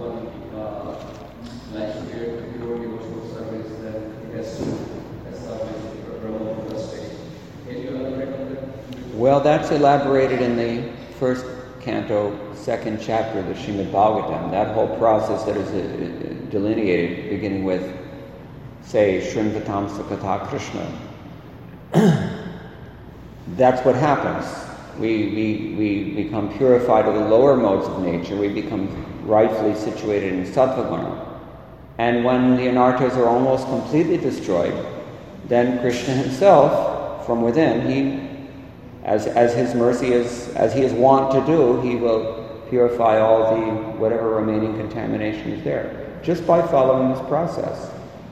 likes to hear pure devotional service, then he has to establish a Brahma state. Can you elaborate on that? Well, that's elaborated in the first canto, second chapter of the Srimad Bhagavatam. That whole process that is delineated, beginning with, say, Shrinvatam Sakatha Krishna. That's what happens. We become purified of the lower modes of nature. We become rightfully situated in Sattva Guna. And when the anarthas are almost completely destroyed, then Krishna himself, from within, he, as his mercy is, as he is wont to do, he will purify all the whatever remaining contamination is there, just by following this process.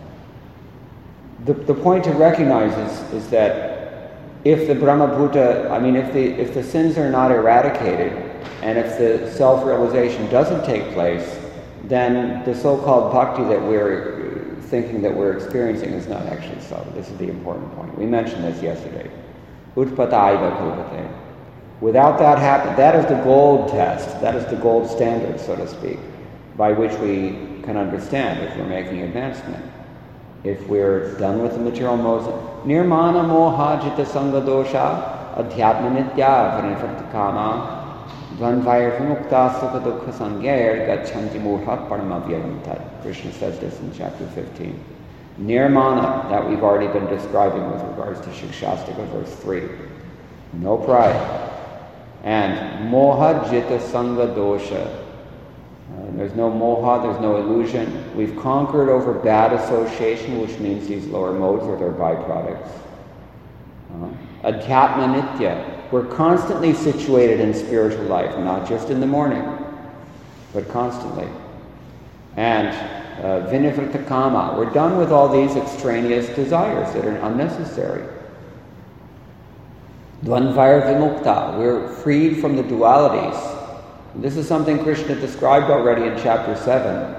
The point to recognize is that if the Brahmabhuta, if the sins are not eradicated, and if the self-realization doesn't take place, then the so-called bhakti that we're thinking that we're experiencing is not actually so. This is the important point. We mentioned this yesterday. Utpataiva kalpate. Without that happen, that is the gold test, that is the gold standard, so to speak, by which we can understand if we're making advancement. If we're done with the material modes, nirmana moha jita sangha dosha adhyatma nitya vrinifrata kama dvanvayar vimukta sukha dukha sanghair gachanti moha paramavyavantat. Krishna says this in chapter 15. Nirmana, that we've already been describing with regards to Shikshastika verse 3. No pride. And moha jita sangha dosha. There's no moha, there's no illusion. We've conquered over bad association, which means these lower modes are their byproducts. Adhyatma nitya. We're constantly situated in spiritual life, not just in the morning, but constantly. And vinivrita kama. We're done with all these extraneous desires that are unnecessary. Dvandvair vimukta. We're freed from the dualities. This is something Krishna described already in chapter 7.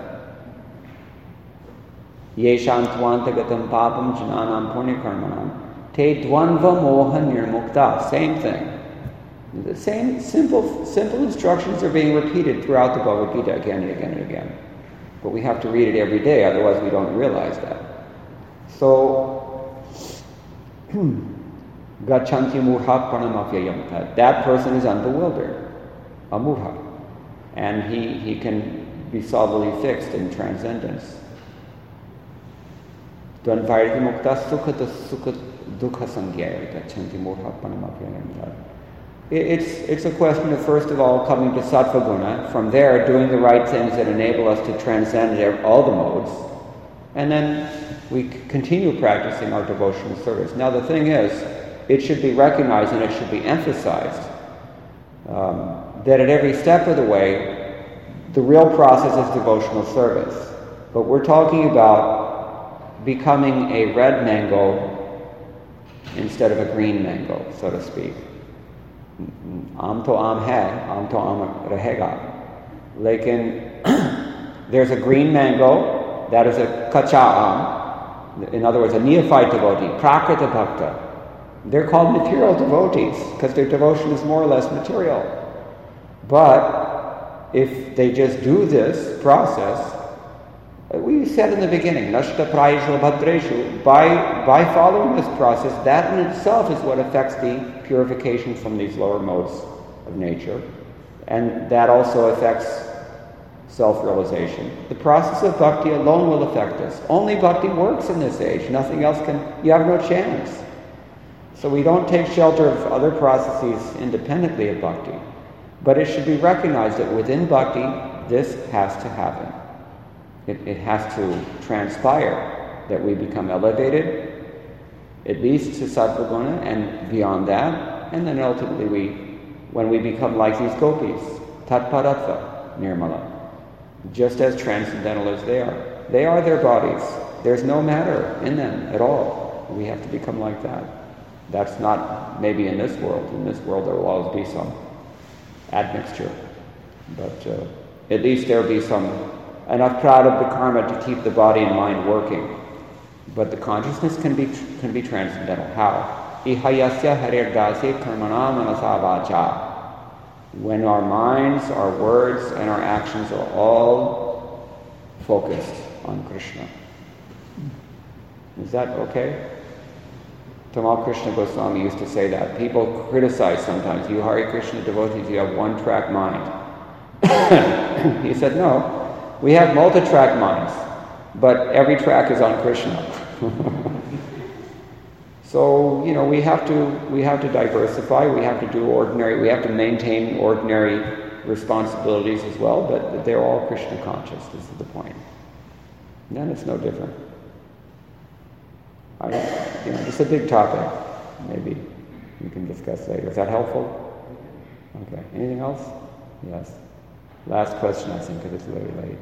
Yesham tvantagatam papam jananam punyakarmanam te dvandva moha nirmukta. Same thing. The same simple instructions are being repeated throughout the Bhagavad Gita again and again and again. But we have to read it every day, otherwise we don't realize that. So, gachanti murha pranamapyayam. That person is unbewildered. Amurha. And he can be solidly fixed in transcendence. Dvanvairti mukta sukha dukha sangyaya gachanti murha pranamapyayam. It's a question of, first of all, coming to sattva guna, from there doing the right things that enable us to transcend all the modes, and then we continue practicing our devotional service. Now the thing is, it should be recognized and it should be emphasized that at every step of the way, the real process is devotional service. But we're talking about becoming a red mango instead of a green mango, so to speak. Am to am hai, am to am rahega. Lekin, there's a green mango, that is a kacha am. In other words, a neophyte devotee, prakrita bhakta. They're called material devotees because their devotion is more or less material. But if they just do this process, we said in the beginning, nashta prayeshu bhadreshu, by following this process, that in itself is what affects the purification from these lower modes of nature. And that also affects self-realization. The process of bhakti alone will affect us. Only bhakti works in this age. Nothing else can, you have no chance. So we don't take shelter of other processes independently of bhakti. But it should be recognized that within bhakti, this has to happen. It has to transpire that we become elevated, at least to sattva guna, and beyond that, and then ultimately when we become like these gopis, tatparatva nirmala, just as transcendental as they are. They are their bodies. There's no matter in them at all. We have to become like that. That's not maybe in this world. In this world there will always be some admixture. But at least there will be enough prarabdha karma to keep the body and mind working. But the consciousness can be transcendental. How? Ihayasya harirdase karmana manasa vacha. When our minds, our words, and our actions are all focused on Krishna. Is that okay? Tamal Krishna Goswami used to say that. People criticize sometimes, you Hare Krishna devotees, you have one-track mind. He said, no, we have multi-track minds, but every track is on Krishna. So, we have to diversify, we have to maintain ordinary responsibilities as well, but they're all Krishna conscious, this is the point. And then it's no different. It's a big topic. Maybe we can discuss later. Is that helpful? Okay. Anything else? Yes. Last question, I think, because it's very late.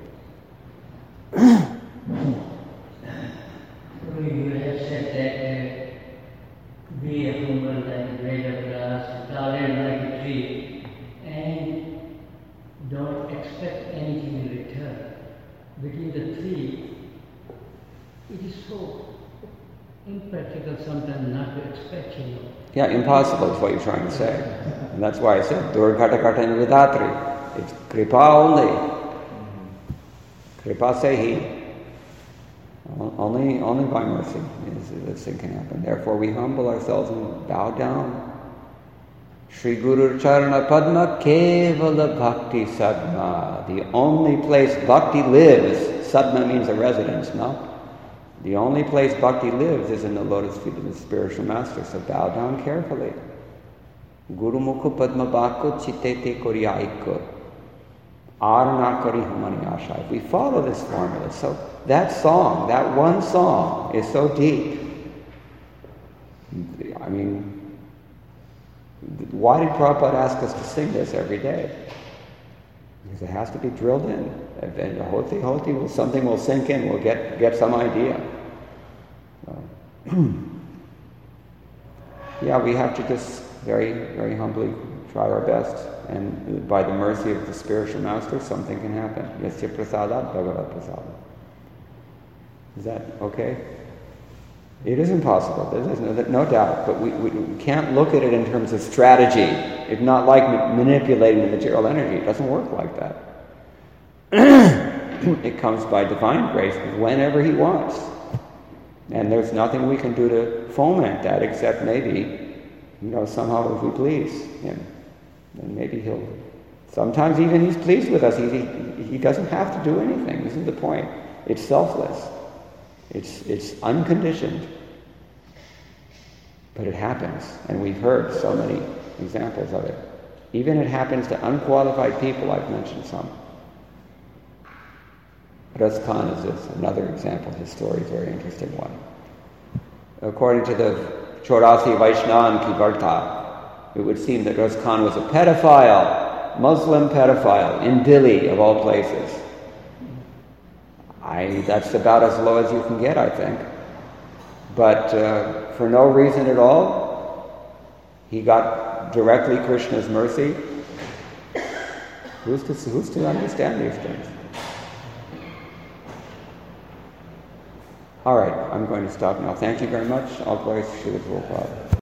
You have said that be humble like a blade of grass, tolerant like a tree, and don't expect anything in return. Between the three, it is so impractical sometimes not to expect, Yeah, impossible is what you're trying to say. And that's why I said, Durghata Kata Nividatri. It's kripa only. Kripa sehi. Only by mercy is this thing can happen. Therefore we humble ourselves and bow down. Shri Guru Charana Padma Kevala Bhakti Sadma. The only place bhakti lives, Sadma means a residence, no? The only place bhakti lives is in the lotus feet of the spiritual master. So bow down carefully. Guru Mukha Padma Bhakko Chittete Koryaiko. Arunakari Humani Asha. If we follow this formula, so that song, that one song, is so deep. I mean, why did Prabhupada ask us to sing this every day? Because it has to be drilled in. And hoti, something will sink in. We'll get some idea. Yeah, we have to just very, very humbly try our best. And by the mercy of the spiritual master, something can happen. Yasya prasadat bhagavat prasadat. Is that okay? It is impossible. There's no doubt. But we can't look at it in terms of strategy. It's not like manipulating the material energy. It doesn't work like that. It comes by divine grace whenever he wants. And there's nothing we can do to foment that except maybe, somehow if we please him. Then maybe he'll... Sometimes even he's pleased with us. He doesn't have to do anything. This is the point. It's selfless. It's unconditioned. But it happens. And we've heard so many examples of it. Even it happens to unqualified people. I've mentioned some. Ras Khan is another example. His story is a very interesting one. According to the Chaurasi Vaishnavan Ki Varta, it would seem that Ras Khan was a pedophile, Muslim pedophile, in Delhi, of all places. That's about as low as you can get, I think. But for no reason at all, he got directly Krishna's mercy. Who's to understand these things? All right, I'm going to stop now. Thank you very much. All glories to Srila Prabhupada.